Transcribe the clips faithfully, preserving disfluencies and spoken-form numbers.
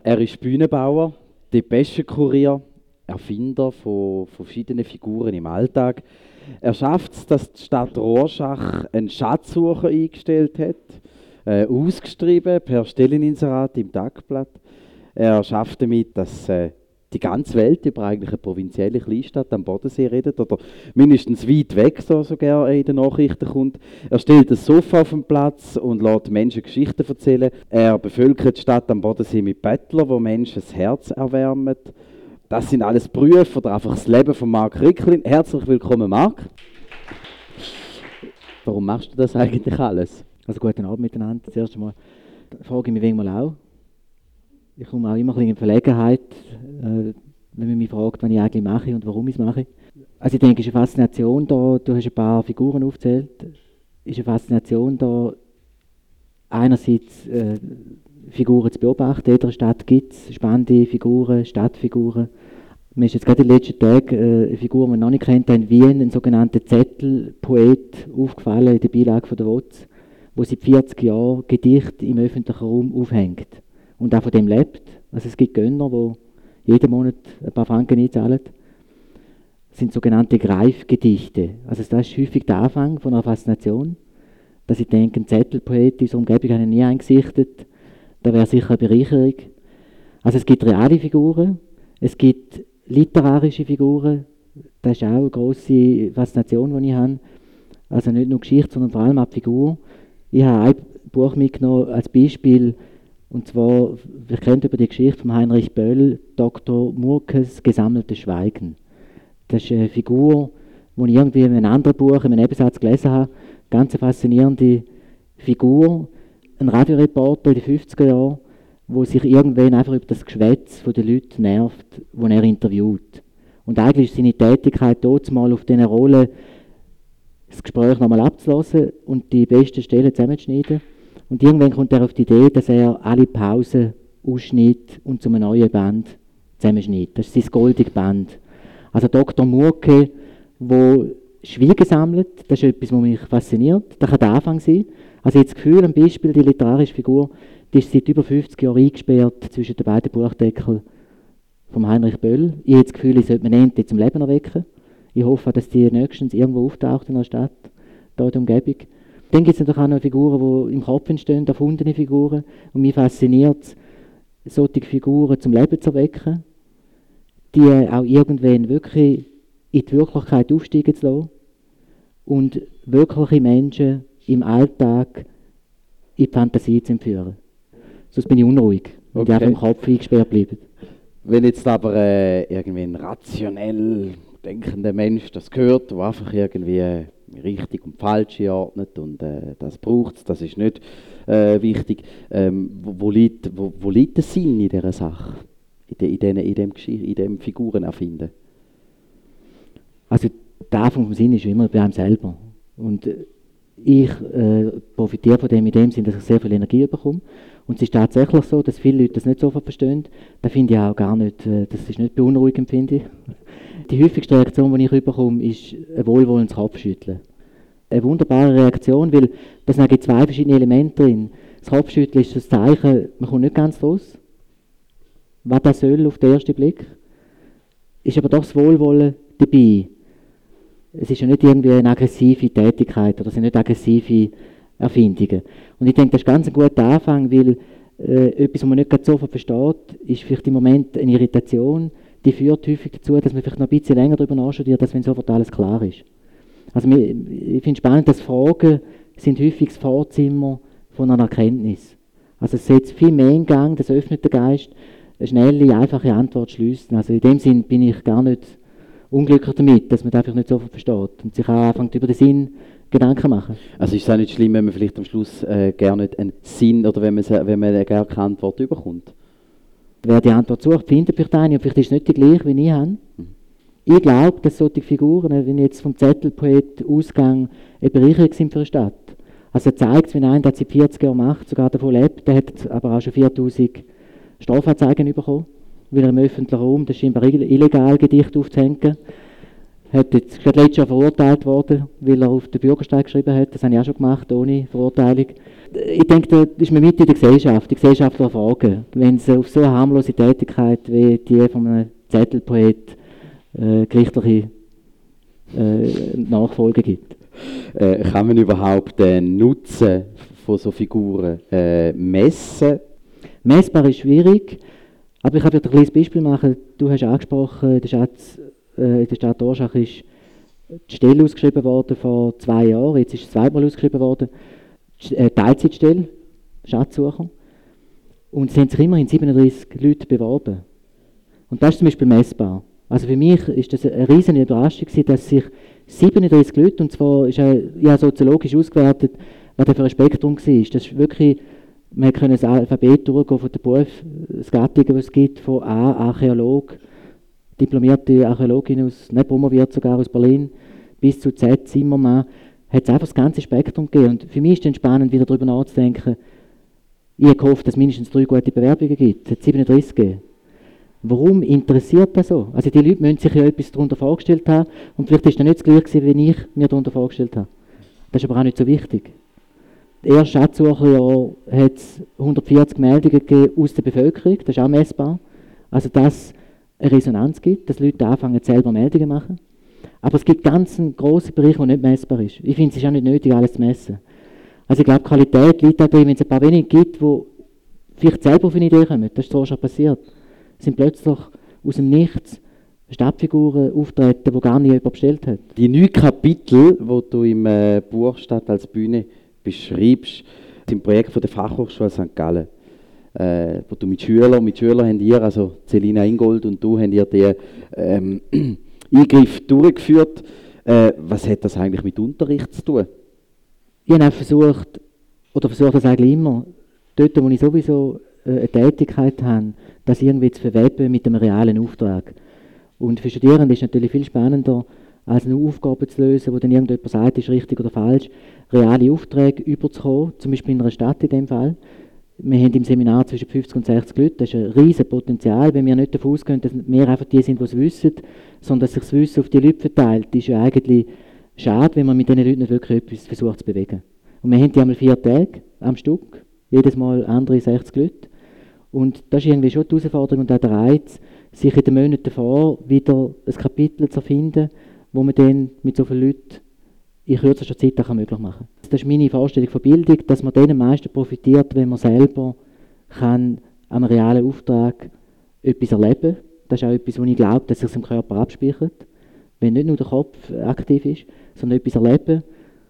Er ist Bühnenbauer, Depeschenkurier, Erfinder von verschiedenen Figuren im Alltag. Er schafft es, dass die Stadt Rorschach einen Schatzsucher eingestellt hat, äh, ausgeschrieben per Stelleninserat im Tagblatt. Er schafft damit, dass äh, die ganze Welt über eigentlich eine provinzielle Kleinstadt am Bodensee redet oder mindestens weit weg, so sogar in den Nachrichten kommt. Er stellt ein Sofa auf den Platz und lässt Menschen Geschichten erzählen. Er bevölkert die Stadt am Bodensee mit Bettlern, wo Menschen das Herz erwärmen. Das sind alles Berufe oder einfach das Leben von Marc Ricklin. Herzlich willkommen, Marc. Warum machst du das eigentlich alles? Also guten Abend miteinander. Zuerst einmal frage ich mich manchmal auch. Ich komme auch immer ein bisschen in Verlegenheit, äh, wenn man mich fragt, was ich eigentlich mache und warum ich es mache. Also ich denke, es ist eine Faszination da, du hast ein paar Figuren aufgezählt, es ist eine Faszination da, einerseits äh, Figuren zu beobachten. In jeder Stadt gibt es spannende Figuren, Stadtfiguren. Mir ist jetzt gerade in den letzten Tagen äh, eine Figur, die man noch nicht kennt, in Wien, ein sogenannter Zettelpoet, aufgefallen in der Beilage von der W O Z, der seit vierzig Jahren Gedichte im öffentlichen Raum aufhängt. Und auch von dem lebt. Also es gibt Gönner, die jeden Monat ein paar Franken einzahlen. Das sind sogenannte Greifgedichte. Also das ist häufig der Anfang von einer Faszination. Dass ich denke, ein Zettelpoet in unserer Umgebung habe ich nie eingesichtet. Das wäre sicher eine Bereicherung. Also es gibt reale Figuren, es gibt literarische Figuren. Das ist auch eine grosse Faszination, die ich habe. Also nicht nur Geschichte, sondern vor allem auch die Figur. Ich habe ein Buch mitgenommen als Beispiel. Und zwar, wir kennen über die Geschichte von Heinrich Böll, Doktor Murkes Gesammeltes Schweigen. Das ist eine Figur, die ich irgendwie in einem anderen Buch, in einem Nebensatz gelesen habe. Ganz eine faszinierende Figur. Ein Radioreporter in den fünfziger Jahren, der sich irgendwann einfach über das Geschwätz der Leute nervt, die er interviewt. Und eigentlich ist seine Tätigkeit dort mal auf diese Rolle, das Gespräch nochmal abzulassen und die besten Stellen zusammenzuschneiden. Und irgendwann kommt er auf die Idee, dass er alle Pausen ausschneidet und zu einem neuen Band zusammenschneidet. Das ist sein goldiges Band. Also Doktor Murke, der Schwiegen sammelt, das ist etwas, was mich fasziniert. Das kann der Anfang sein. Also jetzt das Gefühl, ein Beispiel, die literarische Figur, die ist seit über fünfzig Jahren eingesperrt zwischen den beiden Buchdeckeln von Heinrich Böll. Ich habe das Gefühl, ich sollte man endlich zum Leben erwecken. Ich hoffe, dass die nächstens irgendwo auftaucht in der Stadt, hier in der Umgebung. Dann gibt es natürlich auch noch Figuren, die im Kopf entstehen, erfundene Figuren. Und mich fasziniert es, solche Figuren zum Leben zu erwecken, die auch irgendwann wirklich in die Wirklichkeit aufsteigen zu lassen und wirkliche Menschen im Alltag in die Fantasie zu entführen. Sonst bin ich unruhig, wenn die Okay. einfach im Kopf eingesperrt bleiben. Wenn jetzt aber äh, irgendwie ein rationell denkender Mensch das hört, der einfach irgendwie richtig und falsch einordnet und äh, das braucht es, das ist nicht äh, wichtig. Ähm, wo, wo, liegt, wo, wo liegt der Sinn in dieser Sache, in, de, in, den, in, dem, in dem Figuren erfinden? Also der Anfang vom Sinn ist immer bei einem selber. Und äh, ich äh, profitiere von dem in dem Sinn, dass ich sehr viel Energie bekomme. Und es ist tatsächlich so, dass viele Leute das nicht so verstehen. Das finde ich auch gar nicht, äh, das ist nicht beunruhigend, finde ich. Die häufigste Reaktion, die ich bekomme, ist ein wohlwollendes Kopfschütteln. Eine wunderbare Reaktion, weil da sind zwei verschiedene Elemente drin. Das Kopfschütteln ist das Zeichen, man kommt nicht ganz raus, was das soll auf den ersten Blick. Ist aber doch das Wohlwollen dabei. Es ist ja nicht irgendwie eine aggressive Tätigkeit oder es sind nicht aggressive Erfindungen. Und ich denke, das ist ganz ein guter Anfang, weil äh, etwas, was man nicht gerade sofort versteht, ist vielleicht im Moment eine Irritation, die führt häufig dazu, dass man vielleicht noch ein bisschen länger darüber nachstudiert, als wenn sofort alles klar ist. Also ich finde es spannend, dass Fragen sind häufig das Vorzimmer von einer Erkenntnis. Also es setzt viel mehr in Gang, das öffnet den Geist, eine schnelle, einfache Antwort schliessen. Also in dem Sinn bin ich gar nicht unglücklich damit, dass man das einfach nicht sofort versteht und sich auch anfängt über den Sinn Gedanken machen. Also ist es auch nicht schlimm, wenn man vielleicht am Schluss äh, gerne nicht einen Sinn oder wenn man, wenn man gerne keine Antwort bekommt? Wer die Antwort sucht, findet vielleicht eine und vielleicht ist es nicht die gleiche, wie ich habe. Mhm. Ich glaube, dass solche Figuren, wenn ich jetzt vom Zettelpoet ausgehe, eine Bereicherung sind für eine Stadt. Also er zeigt, wenn einer das seit vierzig Jahren macht, sogar davon lebt, der hat aber auch schon viertausend Strafanzeigen bekommen, weil er im öffentlichen Raum, das ist scheinbar illegal, Gedichte aufzuhängen. hat jetzt gerade letztes Jahr verurteilt worden, weil er auf den Bürgersteig geschrieben hat. Das habe ich auch schon gemacht, ohne Verurteilung. Ich denke, da ist man mit in der Gesellschaft, die Gesellschaft erfragen. Wenn es auf so eine harmlose Tätigkeit wie die von einem Zettelpoet äh, gerichtliche äh, Nachfolge gibt. Äh, kann man überhaupt den Nutzen von so Figuren äh, messen? Messbar ist schwierig, aber ich habe dir ein kleines Beispiel machen. Du hast angesprochen, der Schatz, äh, in der Stadt Orschach ist die Stelle ausgeschrieben worden vor zwei Jahren, jetzt ist es zweimal ausgeschrieben worden, die äh, Teilzeitstelle, Schatzsucher. Und es haben sich immerhin siebenunddreißig Leute beworben. Und das ist zum Beispiel messbar. Also für mich ist das eine riesige Überraschung gewesen, dass sich siebenunddreißig Leute, und zwar ist auch, ja, soziologisch ausgewertet, was das für ein Spektrum war. Das ist wirklich, man konnte das Alphabet durchgehen von den Berufsgattungen, die es gibt, von A, Archäolog, diplomierte Archäologin aus, nicht promoviert sogar aus Berlin, bis zu Z, Zimmermann, hat es einfach das ganze Spektrum gegeben. Und für mich ist es dann spannend, wieder darüber nachzudenken. Ich habe gehofft, dass es mindestens drei gute Bewerbungen gibt. Es hat siebenunddreißig gegeben. Warum interessiert das so? Also die Leute müssen sich ja etwas darunter vorgestellt haben und vielleicht ist das nicht das Gleiche, wie ich mir darunter vorgestellt habe. Das ist aber auch nicht so wichtig. Das erste Schatzsucherjahr hat es hundertvierzig Meldungen gegeben aus der Bevölkerung, das ist auch messbar. Also dass es eine Resonanz gibt, dass Leute anfangen selber Meldungen zu machen. Aber es gibt ganz einen grossen Bereich, der nicht messbar ist. Ich finde, es ist auch nicht nötig, alles zu messen. Also ich glaube, Qualität liegt auch darin, wenn es ein paar wenige gibt, die vielleicht selber auf eine Idee kommen. Das ist so schon passiert. Es sind plötzlich aus dem Nichts Stadtfiguren auftreten, die gar nie jemand bestellt hat. Die neun Kapitel, die du im äh, Buch Stadt als Bühne beschreibst, sind Projekt von der Fachhochschule Sankt Gallen. Äh, wo du mit Schülern, mit Schülern habt ihr, also Celina Ingold und du, habt ihr den ähm, Eingriff durchgeführt. Äh, was hat das eigentlich mit Unterricht zu tun? Ich habe versucht, oder versuche das eigentlich immer, dort, wo ich sowieso äh, eine Tätigkeit habe, das irgendwie zu verweben mit einem realen Auftrag. Und für Studierende ist es natürlich viel spannender, als eine Aufgabe zu lösen, wo dann irgendjemand sagt, ist richtig oder falsch, reale Aufträge überzukommen, zum Beispiel in einer Stadt in dem Fall. Wir haben im Seminar zwischen fünfzig und sechzig Leute, das ist ein riesiges Potenzial, wenn wir nicht davon ausgehen, dass wir einfach die sind, die es wissen, sondern dass sich das Wissen auf die Leute verteilt, ist ja eigentlich schade, wenn man mit diesen Leuten nicht wirklich etwas versucht zu bewegen. Und wir haben die einmal vier Tage am Stück, jedes Mal andere sechzig Leute. Und das ist irgendwie schon die Herausforderung und auch der Reiz, sich in den Monaten davor wieder ein Kapitel zu erfinden, wo man dann mit so vielen Leuten in kürzester Zeit auch möglich machen kann. Das ist meine Vorstellung von Bildung, dass man dann am meisten profitiert, wenn man selber kann am realen Auftrag etwas erleben kann. Das ist auch etwas, wo ich glaube, dass sich im Körper abspeichert. Wenn nicht nur der Kopf aktiv ist, sondern etwas erleben,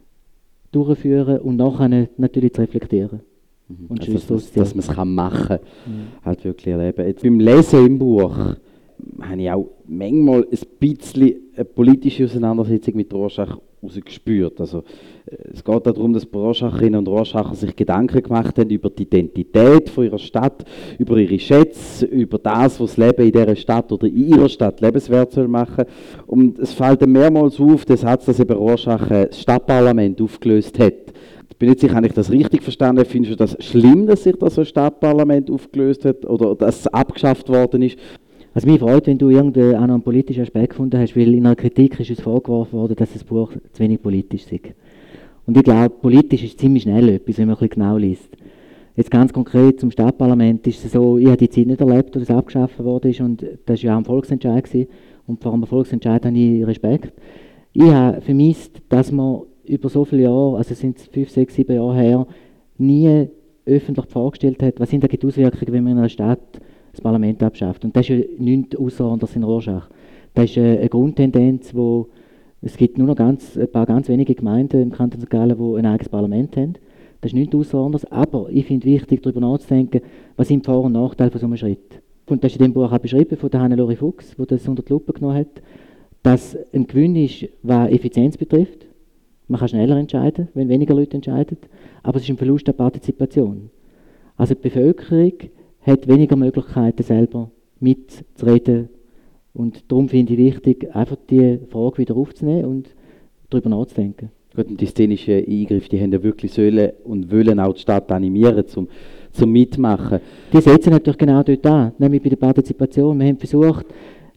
durchführen und nachher natürlich zu reflektieren. Und also, dass, dass man es machen kann, mhm. halt wirklich erleben. Jetzt beim Lesen im Buch habe ich auch manchmal ein bisschen eine politische Auseinandersetzung mit Rorschach gespürt. Also, es geht darum, dass Rorschacherinnen und Rorschacher sich Gedanken gemacht haben über die Identität von ihrer Stadt, über ihre Schätze, über das, was das Leben in dieser Stadt oder in ihrer Stadt lebenswert soll machen. Und es fällt dann mehrmals auf, der Satz, dass eben Rorschach das Stadtparlament aufgelöst hat. Ich bin nicht sicher, habe ich das richtig verstanden? Findest du das schlimm, dass sich das Stadtparlament aufgelöst hat oder dass es abgeschafft worden ist? Also mich freut, wenn du irgendeinen politischen Aspekt gefunden hast, weil in einer Kritik ist uns vorgeworfen worden, dass das Buch zu wenig politisch ist. Und ich glaube, politisch ist ziemlich schnell etwas, wenn man ein bisschen genau liest. Jetzt ganz konkret zum Stadtparlament ist es so, ich habe die Zeit nicht erlebt, wo das abgeschafft worden ist und das war ja auch ein Volksentscheid gewesen. Und vor einem Volksentscheid habe ich Respekt. Ich habe vermisst, dass man über so viele Jahre, also sind es fünf, sechs, sieben Jahre her, nie öffentlich vorgestellt hat, was sind die Auswirkungen, wenn man in einer Stadt das Parlament abschafft. Und das ist ja nichts außerordentliches in Rorschach. Das ist eine Grundtendenz, wo es gibt nur noch ganz, ein paar ganz wenige Gemeinden im Kanton Sankt Gallen, die ein eigenes Parlament haben. Das ist nichts außerordentliches, aber ich finde es wichtig, darüber nachzudenken, was sind die Vor- und Nachteile von so einem Schritt. Und das ist in dem Buch auch beschrieben von der Hannelore Fuchs, die das unter die Lupe genommen hat, dass ein Gewinn ist, was Effizienz betrifft. Man kann schneller entscheiden, wenn weniger Leute entscheiden, aber es ist ein Verlust der Partizipation. Also die Bevölkerung hat weniger Möglichkeiten, selber mitzureden. Und darum finde ich wichtig, einfach die Frage wieder aufzunehmen und darüber nachzudenken. Gut, und die szenischen Eingriffe, die haben ja wirklich sollen und wollen auch die Stadt animieren, zum, zum Mitmachen. Die setzen natürlich genau dort an, nämlich bei der Partizipation. Wir haben versucht,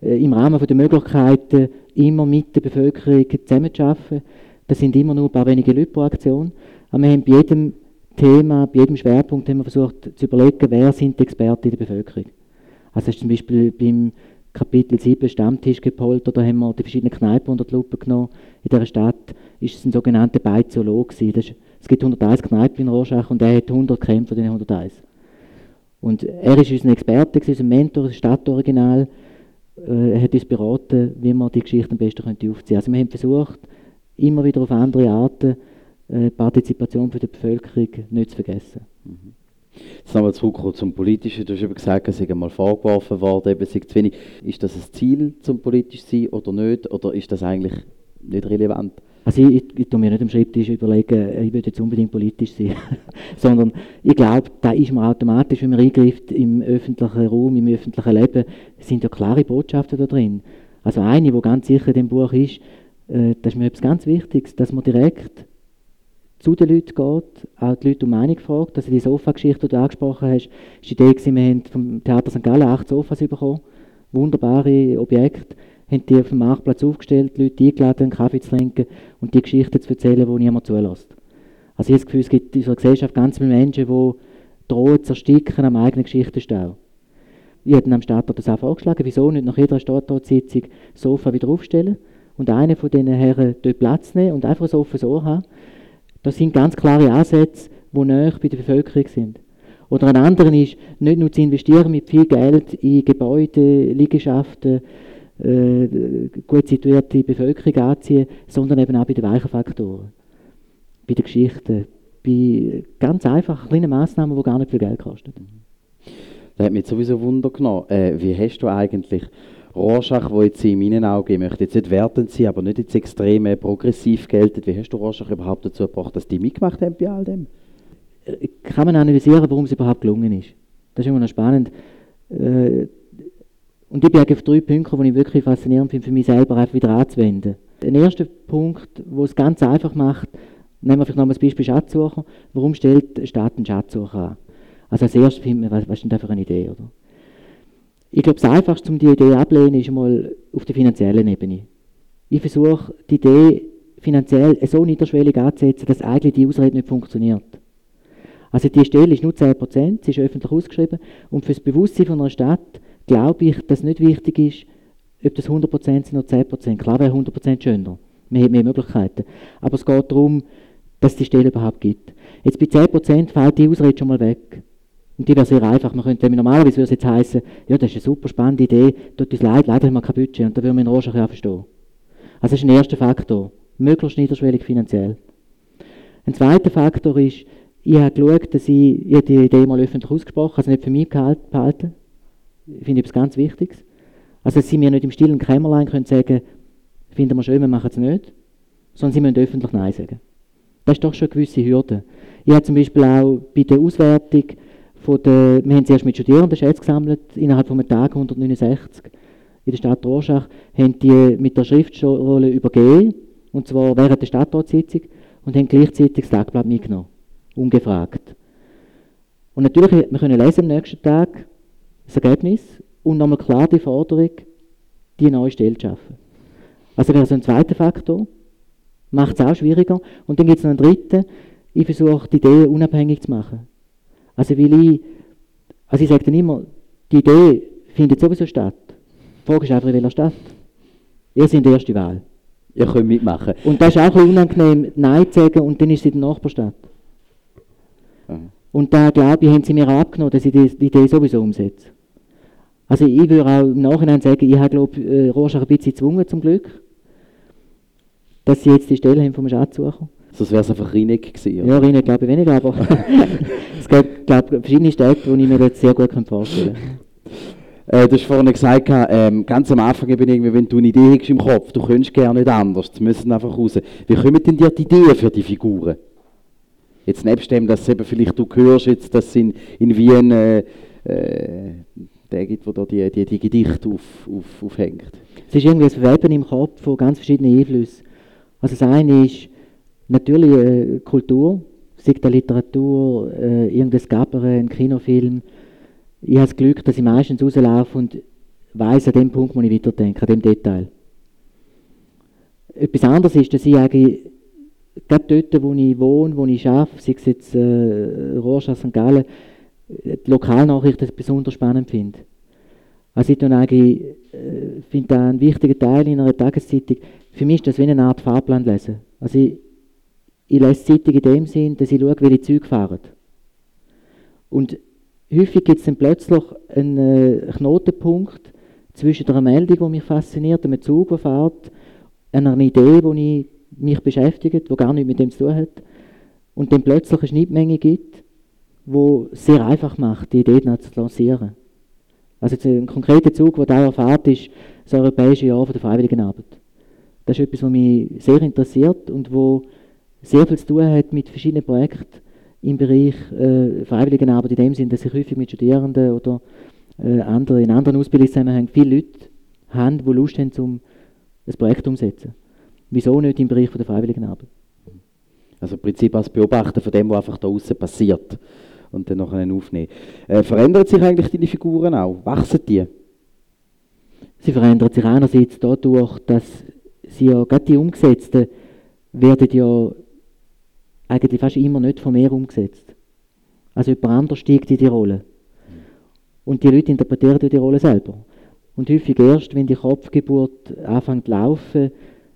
äh, im Rahmen der Möglichkeiten immer mit der Bevölkerung zusammenzuarbeiten. Das sind immer nur ein paar wenige Leute pro Aktion. Aber wir haben bei jedem Thema, bei jedem Schwerpunkt haben wir versucht zu überlegen, wer sind die Experten in der Bevölkerung. Also das ist zum Beispiel beim Kapitel sieben Stammtischgepolter, da haben wir die verschiedenen Kneipen unter die Lupe genommen. In dieser Stadt ist es ein sogenannter Beizoolog. Es gibt hunderteins Kneipen in Rorschach und er hat hundert Kämpfe von den hunderteins. Und er ist unser Experte, unser Mentor, das Stadtoriginal. Er hat uns beraten, wie man die Geschichte am besten aufziehen könnte. Also wir haben versucht, immer wieder auf andere Arten die Partizipation für die Bevölkerung nicht zu vergessen. Mhm. Jetzt nochmal zurück zum Politischen. Du hast eben gesagt, es sei einmal vorgeworfen worden, eben sei zu wenig. Ist das ein Ziel, zum politisch zu sein oder nicht? Oder ist das eigentlich nicht relevant? Also ich, ich, ich tue mir nicht am Schreibtisch überlegen, ich will jetzt unbedingt politisch sein. Sondern ich glaube, da ist man automatisch, wenn man eingreift im öffentlichen Raum, im öffentlichen Leben, sind ja klare Botschaften da drin. Also eine, die ganz sicher in dem Buch ist, äh, das ist mir etwas ganz Wichtiges, dass man direkt zu den Leuten geht, auch die Leute um Meinung fragt. Also die Sofa-Geschichte, die du angesprochen hast, ist die Idee gewesen, wir haben vom Theater Sankt Gallen acht Sofas bekommen, wunderbare Objekte, haben die auf dem Marktplatz aufgestellt, die Leute eingeladen, einen Kaffee zu trinken und die Geschichten zu erzählen, die niemand zulässt. Also ich habe das Gefühl, es gibt in unserer Gesellschaft ganz viele Menschen, die drohen zu ersticken am eigenen Geschichtenstau. Ich habe dann am Stadtrat das auch vorgeschlagen, wieso nicht nach jeder Stadtratssitzung das Sofa wieder aufstellen und einer von diesen Herren dort Platz nehmen und einfach ein offenes Ohr haben. Das sind ganz klare Ansätze, die näher bei der Bevölkerung sind. Oder ein anderer ist, nicht nur zu investieren mit viel Geld in Gebäude, Liegenschaften, äh, gut situierte Bevölkerung anziehen, sondern eben auch bei den weichen Faktoren. Bei den Geschichten, bei ganz einfach kleinen Massnahmen, die gar nicht viel Geld kosten. Das hat mich sowieso Wunder genommen. Äh, wie hast du eigentlich Rorschach, wo jetzt in meinen Augen, ich möchte jetzt nicht wertend sein, aber nicht jetzt extrem äh, progressiv gelten, wie hast du Rorschach überhaupt dazu gebracht, dass die mitgemacht haben bei all dem? Kann man analysieren, warum es überhaupt gelungen ist. Das ist immer noch spannend. Äh, und ich bin auf drei Punkte, die ich wirklich faszinierend finde, für mich selber einfach wieder anzuwenden. Der erste Punkt, wo es ganz einfach macht, nehmen wir vielleicht nochmal das Beispiel Schatzsucher. Warum stellt der Staat einen Schatzsucher an? Also als erstes findet man, was, was ist denn da für eine Idee, oder? Ich glaube, das Einfachste, um die Idee abzulehnen, ist einmal auf der finanziellen Ebene. Ich versuche, die Idee finanziell so niederschwellig anzusetzen, dass eigentlich die Ausrede nicht funktioniert. Also die Stelle ist nur zehn Prozent, sie ist öffentlich ausgeschrieben und für das Bewusstsein von einer Stadt glaube ich, dass nicht wichtig ist, ob das hundert Prozent sind oder zehn Prozent. Klar wäre hundert Prozent schöner, man hat mehr Möglichkeiten. Aber es geht darum, dass es die Stelle überhaupt gibt. Jetzt bei zehn Prozent fällt die Ausrede schon mal weg. Und die wäre sehr einfach. Man könnte normalerweise würde es jetzt heißen, ja, das ist eine super spannende Idee, tut uns leid, leider haben wir kein Budget. Und da würden wir in Rorschach ja verstehen. Also das ist ein erster Faktor. Möglichst niederschwellig finanziell. Ein zweiter Faktor ist, ich habe geschaut, dass ich, ich habe die Idee mal öffentlich ausgesprochen, also nicht für mich behalten. Ich finde etwas ganz Wichtiges. Also dass sie mir nicht im stillen Kämmerlein können sagen, finden wir schön, wir machen es nicht, sondern sie müssen öffentlich Nein sagen. Das ist doch schon eine gewisse Hürde. Ich habe zum Beispiel auch bei der Auswertung von der, wir haben zuerst mit Studierenden Schätze gesammelt, innerhalb von einem Tag hundertneunundsechzig. In der Stadt Rorschach haben die mit der Schriftrolle übergeben, und zwar während der Stadtratssitzung, und haben gleichzeitig das Tagblatt mitgenommen, ungefragt. Und natürlich, wir können lesen am nächsten Tag das Ergebnis und nochmal klar die Forderung, die neue Stelle zu schaffen. Also wäre so ein zweiter Faktor, macht es auch schwieriger. Und dann gibt es noch einen dritten, ich versuche die Idee unabhängig zu machen. Also weil ich, also ich sage dann immer, die Idee findet sowieso statt. Die Frage ist einfach, in welcher Stadt. Ihr seid die erste Wahl. Ihr könnt mitmachen. Und das ist auch ein bisschen unangenehm, Nein zu sagen, und dann ist sie in der Nachbarstadt. Mhm. Und da, glaube ich, haben sie mir abgenommen, dass ich die, die Idee sowieso umsetze. Also ich würde auch im Nachhinein sagen, ich habe, glaube ich, Rorschach ein bisschen gezwungen, zum Glück, dass sie jetzt die Stelle haben vom Schatzsucher. Sonst wäre es einfach Rieneck gewesen. Oder? Ja, Rieneck glaube ich weniger, aber es gibt, glaube ich, verschiedene Städte, die ich mir jetzt sehr gut vorstellen kann. Äh, du hast vorhin gesagt, ähm, ganz am Anfang eben irgendwie, wenn du eine Idee hast im Kopf, du könntest gerne nicht anders, die müssen einfach raus. Wie kommen denn dir die Ideen für die Figuren? Jetzt nebst dem, dass eben vielleicht du hörst, jetzt, dass es in, in Wien äh, äh, der gibt, wo da die, die, die Gedichte auf, auf, aufhängt. Es ist irgendwie ein Verweben im Kopf von ganz verschiedenen Einflüssen. Also das eine ist natürlich äh, Kultur, sei es Literatur, äh, irgendein Gabbere, ein Kinofilm. Ich habe das Glück, dass ich meistens rauslaufe und weiss, an dem Punkt muss ich weiterdenken, an dem Detail. Etwas anderes ist, dass ich eigentlich gerade dort, wo ich wohne, wo ich arbeite, sei es jetzt äh, Rorschach, Sankt Gallen, die Lokalnachrichten besonders spannend finde. Also ich eigentlich, äh, finde das einen wichtigen Teil in einer Tageszeitung. Für mich ist das wie eine Art Fahrplan lesen. Also ich, ich lese Zeitung in dem Sinn, dass ich schaue, welche Züge fahren. Und häufig gibt es dann plötzlich einen äh, Knotenpunkt zwischen einer Meldung, die mich fasziniert, einem Zug, der fährt, einer Idee, die mich beschäftigt, die gar nichts mit dem zu tun hat, und dann plötzlich eine Schnittmenge gibt, die es sehr einfach macht, die Idee zu lancieren. Also ein konkreter Zug, der da erfährt, ist das Europäische Jahr der Freiwilligenarbeit. Das ist etwas, was mich sehr interessiert und wo sehr viel zu tun hat mit verschiedenen Projekten im Bereich äh, Freiwilligenarbeit, in dem Sinne, dass ich häufig mit Studierenden oder äh, andere, in anderen Ausbildungszusammenhängen viele Leute haben, die Lust haben, um ein Projekt umzusetzen. Wieso nicht im Bereich von der Freiwilligenarbeit? Also im Prinzip als Beobachter von dem, was einfach da außen passiert und dann nachher aufnehmen. Äh, verändern sich eigentlich deine Figuren auch? Wachsen die? Sie verändern sich einerseits dadurch, dass sie ja, gerade die Umgesetzten, werden ja eigentlich fast immer nicht von mir umgesetzt. Also jemand anderes steigt in die Rolle. Und die Leute interpretieren die Rolle selber. Und häufig erst, wenn die Kopfgeburt anfängt zu laufen,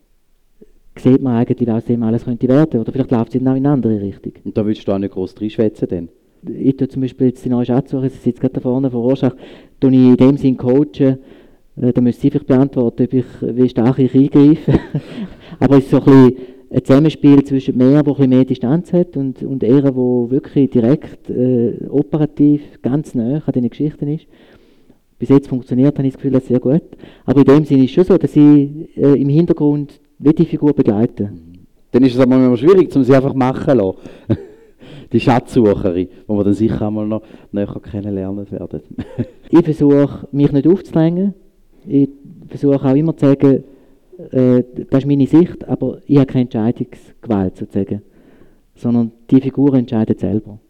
sieht man eigentlich, was dem alles könnte werden. Oder vielleicht läuft es dann auch in eine andere Richtung. Und da willst du auch nicht gross reinschwätzen denn? Ich tue zum Beispiel jetzt die neue Schatzsuche, sie sitzt gerade da vorne vor Rorschach, tue ich in dem Sinn coachen. Äh, da müsste ich vielleicht beantworten, ob ich, wie stark ich eingreife. Aber es ist so ein bisschen ein Zusammenspiel zwischen mir, der ein bisschen mehr Distanz hat, und, und er, der wirklich direkt äh, operativ ganz nah an diesen Geschichten ist. Bis jetzt funktioniert, habe ich das Gefühl, das sehr gut. Aber in dem Sinne ist es schon so, dass ich äh, im Hintergrund die Figur begleite. Dann ist es aber immer schwierig, um sie einfach machen zu lassen. Die Schatzsucherin, die wir dann sicher einmal noch näher kennenlernen werden. Ich versuche, mich nicht aufzudrängen. Ich versuche auch immer zu sagen, äh, das ist meine Sicht, aber ich habe keine Entscheidungsgewalt sozusagen. Sondern die Figur entscheidet selber.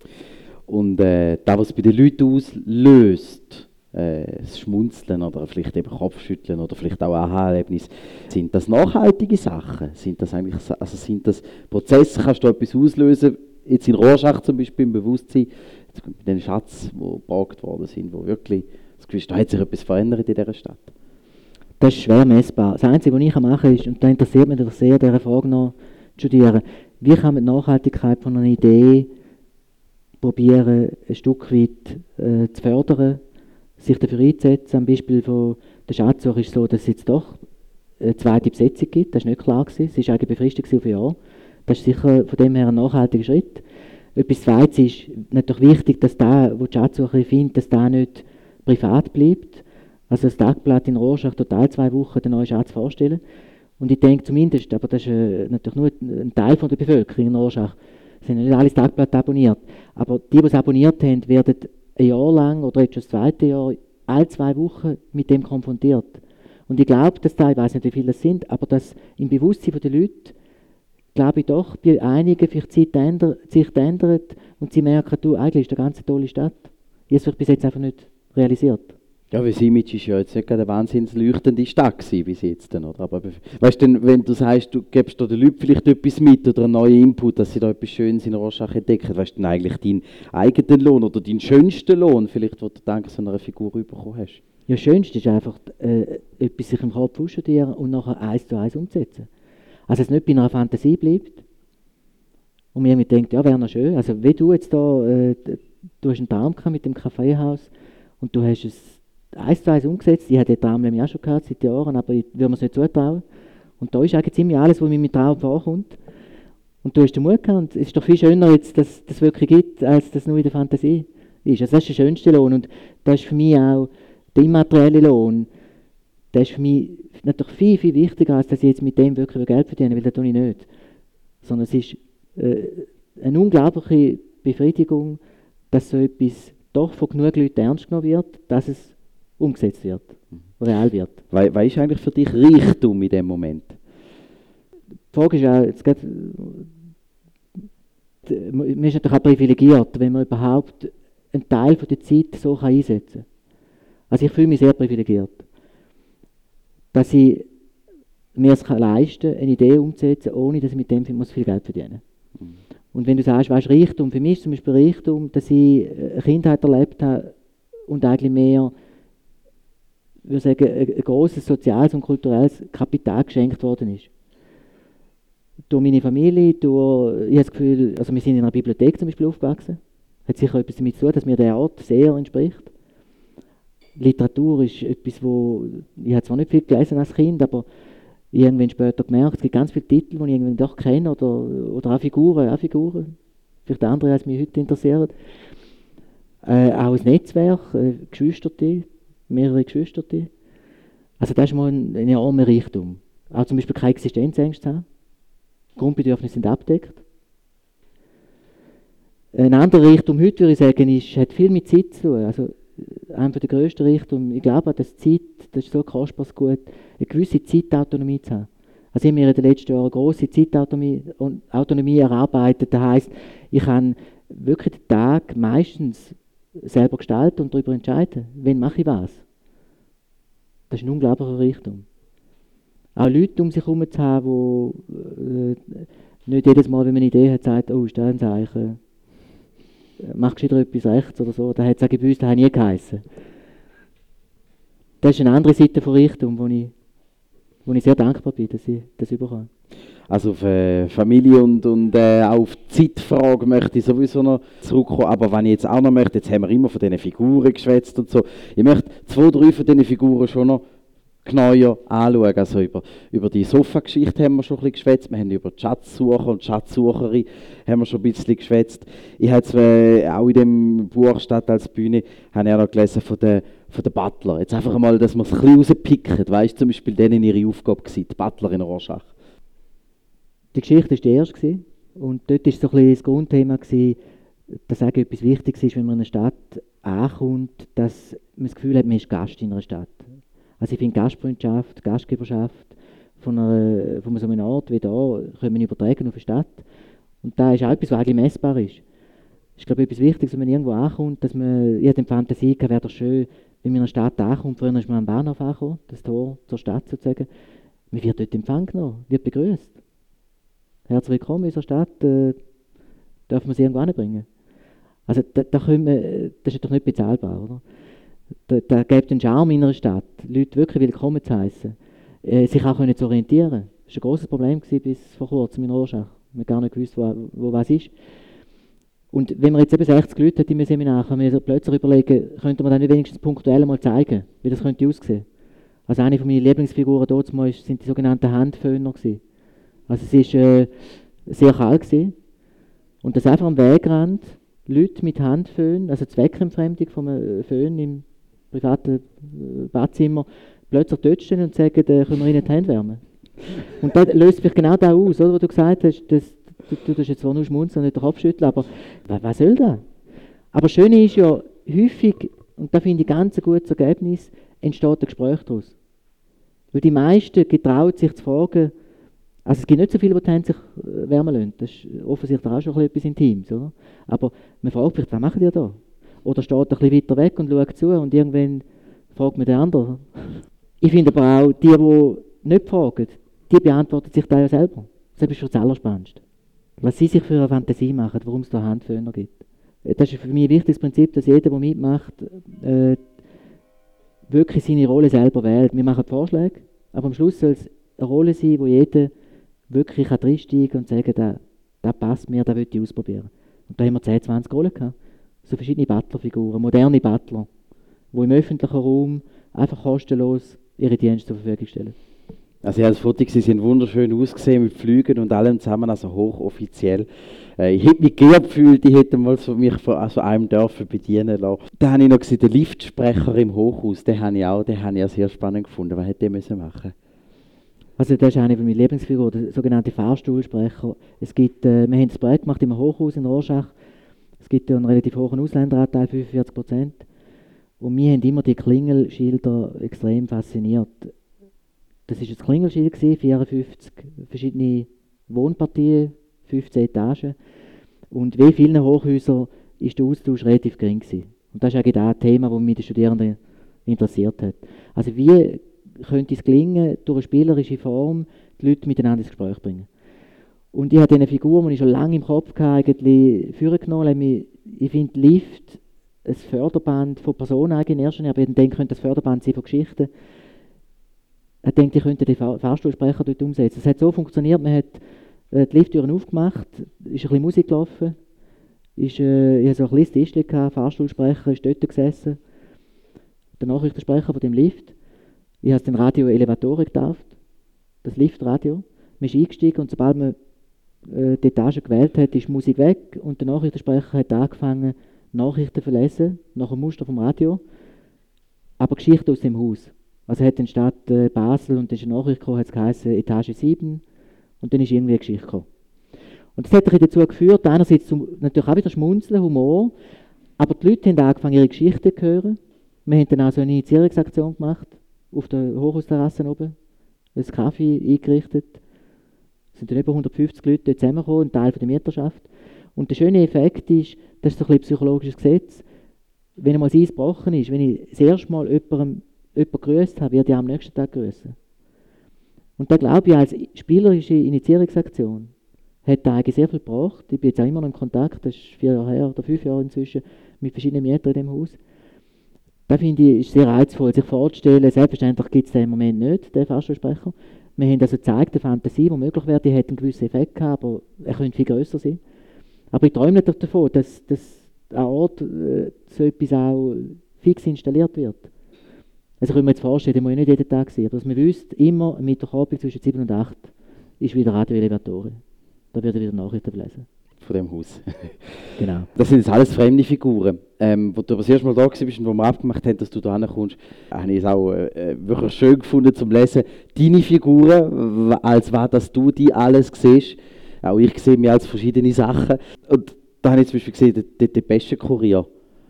Und äh, das, was bei den Leuten auslöst, äh, das Schmunzeln oder vielleicht eben Kopfschütteln oder vielleicht auch Aha-Erlebnis, sind das nachhaltige Sachen? Sind das eigentlich, also sind das Prozesse? Kannst du etwas auslösen? Jetzt in Rorschach zum Beispiel im Bewusstsein, mit den Schatz, die geborgt worden sind, wo wirklich das Gefühl ist, da hat sich etwas verändert in dieser Stadt. Das ist schwer messbar. Das Einzige, was ich machen kann, ist, und da interessiert mich sehr, diese Frage noch zu studieren, wie kann man die Nachhaltigkeit von einer Idee probieren, ein Stück weit äh, zu fördern, sich dafür einzusetzen. Am Beispiel von der Schatzsuche ist es so, dass es jetzt doch eine zweite Besetzung gibt. Das war nicht klar gewesen. Es war eigentlich befristet auf ein Jahr. Das ist sicher von dem her ein nachhaltiger Schritt. Etwas Zweites ist natürlich wichtig, dass der, wo die Schatzsuche findet, dass der nicht privat bleibt. Also das Tagblatt in Rorschach total zwei Wochen den neuen Schatz vorstellen. Und ich denke zumindest, aber das ist äh, natürlich nur ein Teil von der Bevölkerung in Rorschach, sind nicht alle das Tagblatt abonniert. Aber die, die es abonniert haben, werden ein Jahr lang oder jetzt schon das zweite Jahr alle zwei Wochen mit dem konfrontiert. Und ich glaube, dass da, ich weiß nicht, wie viele das sind, aber dass im Bewusstsein der Leute, glaube ich doch, bei einigen vielleicht die Zeit ändert, sich ändert und sie merken, du, eigentlich ist das eine ganz tolle Stadt. Ich habe es bis jetzt einfach nicht realisiert. Ja, weil Simic ist ja jetzt nicht eine wahnsinnig leuchtende Stadt gewesen bis jetzt. Oder? Aber weißt du, wenn du sagst, du gibst den Leuten vielleicht etwas mit oder einen neuen Input, dass sie da etwas Schönes in Rorschach entdecken, weißt du dann eigentlich deinen eigenen Lohn oder deinen schönsten Lohn, vielleicht, den du dank so einer Figur bekommen hast? Ja, das Schönste ist einfach, äh, etwas sich im Kopf ausstudieren und nachher eins zu eins umzusetzen. Also es nicht bei einer Fantasie bleibt und mir irgendwie denkt, ja, wäre noch schön. Also wie du jetzt da, äh, du hast einen Traum gehabt mit dem Kaffeehaus und du hast es eins zu eins umgesetzt. Ich hatte den Traum nämlich auch schon gehabt, seit Jahren, aber ich würde mir es nicht zutrauen. Und da ist eigentlich ziemlich alles, was mir mit Traum vorkommt. Und du hast den Mut gehabt und es ist doch viel schöner jetzt, dass das wirklich gibt, als das nur in der Fantasie ist. Also das ist der schönste Lohn und das ist für mich auch der immaterielle Lohn. Der ist für mich natürlich viel, viel wichtiger, als dass ich jetzt mit dem wirklich Geld verdiene, weil das tue ich nicht. Sondern es ist äh, eine unglaubliche Befriedigung, dass so etwas doch von genug Leuten ernst genommen wird, dass es umgesetzt wird, real wird. Was ist eigentlich für dich Reichtum in dem Moment? Die Frage ist auch, jetzt geht, man ist natürlich auch privilegiert, wenn man überhaupt einen Teil von der Zeit so kann einsetzen kann. Also ich fühle mich sehr privilegiert, dass ich mir es leisten kann, eine Idee umzusetzen, ohne dass ich mit dem muss viel Geld verdienen muss. Mhm. Und wenn du sagst, weißt, Reichtum, für mich ist zum Beispiel Reichtum, dass ich eine Kindheit erlebt habe und eigentlich mehr, ich würde sagen, ein, ein grosses soziales und kulturelles Kapital geschenkt worden ist. Durch meine Familie, durch, ich habe das Gefühl, also wir sind in einer Bibliothek zum Beispiel aufgewachsen, hat sicher etwas damit zu tun, dass mir der Ort sehr entspricht. Literatur ist etwas, wo, ich habe zwar nicht viel gelesen als Kind, aber irgendwann später gemerkt, es gibt ganz viele Titel, die ich irgendwie doch kenne, oder, oder auch Figuren, auch Figuren, vielleicht andere, als mich heute interessieren. Äh, auch ein Netzwerk, äh, Geschwisterte, mehrere Geschwisterte. Also das ist mal ein, ein enormer Reichtum. Auch zum Beispiel keine Existenzängste zu haben. Grundbedürfnisse sind abgedeckt. Ein anderer Reichtum heute, würde ich sagen, ist, hat viel mit Zeit zu tun. Also, einer der grössten Reichtum, ich glaube, dass Zeit, das ist so kostbares Gut, eine gewisse Zeitautonomie zu haben. Also ich habe mir in den letzten Jahren eine grosse Zeitautonomie Autonomie erarbeitet. Das heisst, ich kann wirklich den Tag meistens selber gestalten und darüber entscheiden, wann mache ich was. Das ist ein unglaublicher Reichtum. Auch Leute um sich herum zu haben, die äh, nicht jedes Mal, wenn man eine Idee hat, sagt, oh, ist das ein Zeichen, mach gescheiter etwas rechts oder so. Da hat es auch gewusst, das hat nie geheissen. Das ist eine andere Seite von Reichtum, wo ich, wo ich sehr dankbar bin, dass ich das bekomme. Also auf äh, Familie und, und äh, auch auf die Zeitfrage möchte ich sowieso noch zurückkommen. Aber wenn ich jetzt auch noch möchte, jetzt haben wir immer von diesen Figuren geschwätzt und so. Ich möchte zwei, drei von diesen Figuren schon noch genauer anschauen. Also über, über die Sofa-Geschichte haben wir schon ein bisschen geschwätzt. Wir haben über die Schatzsucher und Schatzsucherin haben wir schon ein bisschen geschwätzt. Ich habe jetzt, äh, auch in dem Buch «Stadt als Bühne» habe ich auch noch gelesen von den von den Butler. Jetzt einfach mal, dass wir es ein bisschen rauspicken. Weißt du, zum Beispiel denen ihre Aufgabe gewesen, die Butler in Rorschach. Die Geschichte war die erste und dort war so ein bisschen das Grundthema, gewesen, dass auch etwas Wichtiges ist, wenn man in einer Stadt ankommt, dass man das Gefühl hat, man ist Gast in einer Stadt. Also ich finde Gastfreundschaft, Gastgeberschaft von, einer, von so einem Ort wie da können wir übertragen auf eine Stadt. Und da ist auch etwas, was eigentlich messbar ist. Es ist, glaube ich, etwas Wichtiges, wenn man irgendwo ankommt, dass man, ich hatte die Fantasie, wäre das schön, wenn man in einer Stadt ankommt. Früher ist man am Bahnhof angekommen, das Tor zur Stadt sozusagen. Man wird dort empfangen genommen, wird begrüßt. Herzlich willkommen in unserer Stadt, äh, darf man sie irgendwo anbringen. Also da, da können wir, das ist doch nicht bezahlbar, oder? Da, da gibt es einen Charme in einer Stadt, Leute wirklich willkommen zu heissen, äh, sich auch können zu orientieren. Das war ein grosses Problem gewesen, bis vor kurzem in Rorschach. Man hat gar nicht gewusst, wo, wo was ist. Und wenn man jetzt eben sechzig Leute hat im Seminar, kann man sich plötzlich überlegen, könnte man dann nicht wenigstens punktuell mal zeigen, wie das könnte aussehen. Also eine von meinen Lieblingsfiguren dort sind die sogenannten Handföhner gewesen. Also es war äh, sehr kalt gewesen. Und dass einfach am Wegrand Leute mit Handföhn, also Zweckentfremdung von einem Föhn im privaten äh, Badzimmer, plötzlich dort stehen und sagen, äh, können wir ihnen die Hände wärmen. Und das löst vielleicht genau das aus, oder, was du gesagt hast, dass, du, du tust jetzt zwar nur schmunzeln und nicht den Kopf schütteln, aber was, was soll das? Aber das Schöne ist ja, häufig, und da finde ich ganz ein gutes Ergebnis, entsteht ein Gespräch daraus. Weil die meisten getrauen sich zu fragen, also es gibt nicht so viele, die die Hände sich wärmen lassen. Das ist offensichtlich auch schon etwas Intimes, oder? Aber man fragt vielleicht, was macht ihr da? Oder steht ein bisschen weiter weg und schaut zu und irgendwann fragt man den anderen. Ich finde aber auch, die, die nicht fragen, die beantworten sich da ja selber. Das ist schon das Allerspannendste. Was sie sich für eine Fantasie machen, warum es da Handföhner gibt. Das ist für mich ein wichtiges Prinzip, dass jeder, der mitmacht, äh, wirklich seine Rolle selber wählt. Wir machen Vorschläge, aber am Schluss soll es eine Rolle sein, wo jeder wirklich reinsteigen kann und sagen, das, das passt mir, das will ich ausprobieren. Und da haben wir zehn, zwanzig Rollen gehabt. So verschiedene Butlerfiguren, moderne Butler, die im öffentlichen Raum einfach kostenlos ihre Dienste zur Verfügung stellen. Also ich habe das Foto gesehen, sie sind wunderschön ausgesehen mit Flügen und allem zusammen, also hochoffiziell. Äh, ich hätte mich geehrt gefühlt, ich hätte mal so mich von also einem dürfen bedienen lassen. Da habe ich noch gesehen, den Liftsprecher im Hochhaus, den habe ich auch, den habe ich auch sehr spannend gefunden. Was hätte der müssen machen? Also das ist eine meiner Lieblingsfiguren, der sogenannte Fahrstuhlsprecher. Es gibt, äh, wir haben das Projekt gemacht im Hochhaus in Rorschach. Es gibt ja einen relativ hohen Ausländeranteil, fünfundvierzig Prozent. Und wir haben immer die Klingelschilder extrem fasziniert. Das war ein Klingelschild, vierundfünfzig verschiedene Wohnpartien, fünfzehn Etagen. Und wie vielen Hochhäusern war der Austausch relativ gering gewesen. Und das ist eigentlich auch ein Thema, das wir mit den Studierenden interessiert hat. Also wie könnte es gelingen, durch eine spielerische Form die Leute miteinander ins Gespräch bringen. Und ich habe diese Figur, die ich schon lange im Kopf hatte, eigentlich vorgenommen. Ich finde Lift ein Förderband von Personen eigentlich in erster Linie, aber ich denke, könnte das Förderband sein von Geschichten. Ich denke, ich könnte den Fahrstuhlsprecher dort umsetzen. Es hat so funktioniert, man hat äh, die Lifttüren aufgemacht, ist ein bisschen Musik gelaufen, ist, äh, ich hatte so ein kleines Tischchen gehabt, Fahrstuhlsprecher ist dort gesessen, der Nachrichtensprecher von dem Lift. Ich habe es den Radio Elevatoren getauft, das Liftradio. Man ist eingestiegen und sobald man äh, die Etage gewählt hat, ist die Musik weg und der Nachrichtensprecher hat angefangen, Nachrichten zu lesen, nach dem Muster vom Radio, aber Geschichten aus dem Haus. Also hat dann statt äh, Basel und dann ist eine Nachricht gekommen, hat es geheißen Etage sieben und dann ist irgendwie eine Geschichte gekommen. Und das hat ein dazu geführt, einerseits zum, natürlich auch wieder Schmunzeln, Humor, aber die Leute haben angefangen, ihre Geschichten zu hören. Wir haben dann auch so eine Initiierungsaktion gemacht, auf der Hochhausterrasse oben, ein Kaffee eingerichtet. Es sind dann über hundertfünfzig Leute dort zusammengekommen, ein Teil von der Mieterschaft. Und der schöne Effekt ist, das ist so ein bisschen psychologisches Gesetz, wenn einmal das Eis gebrochen ist, wenn ich das erste Mal jemandem, jemanden grüßt habe, werde ich am nächsten Tag grüßen. Und da glaube ich, als spielerische Initiierungsaktion hat da eigentlich sehr viel gebracht. Ich bin jetzt auch immer noch in Kontakt, das ist vier Jahre her oder fünf Jahre inzwischen, mit verschiedenen Mietern in diesem Haus. Da finde ich, ist sehr reizvoll, sich vorzustellen. Selbstverständlich gibt es den im Moment nicht, den Fahrstuhlsprecher. Wir haben also gezeigt, die Fantasie, die möglich wäre, die hat einen gewissen Effekt gehabt, aber er könnte viel grösser sein. Aber ich träume natürlich davon, dass, dass an Ort äh, so etwas auch fix installiert wird. Also können wir jetzt vorstellen, das muss ja nicht jeden Tag sein, aber dass man wüsste, immer am Mittwochabend zwischen sieben und acht ist wieder Radio Elevatoren. Da wird wieder Nachrichten lesen. Von dem Haus. Genau. Das sind jetzt alles fremde Figuren. Ähm, wo du aber das erste Mal da warst und wo wir abgemacht haben, dass du da hinkommst, habe ich es auch äh, wirklich schön gefunden zum Lesen. Deine Figuren, als war, dass du die alles siehst. Auch ich sehe mich als verschiedene Sachen. Und da habe ich zum Beispiel gesehen, der, der Depesche-Kurier.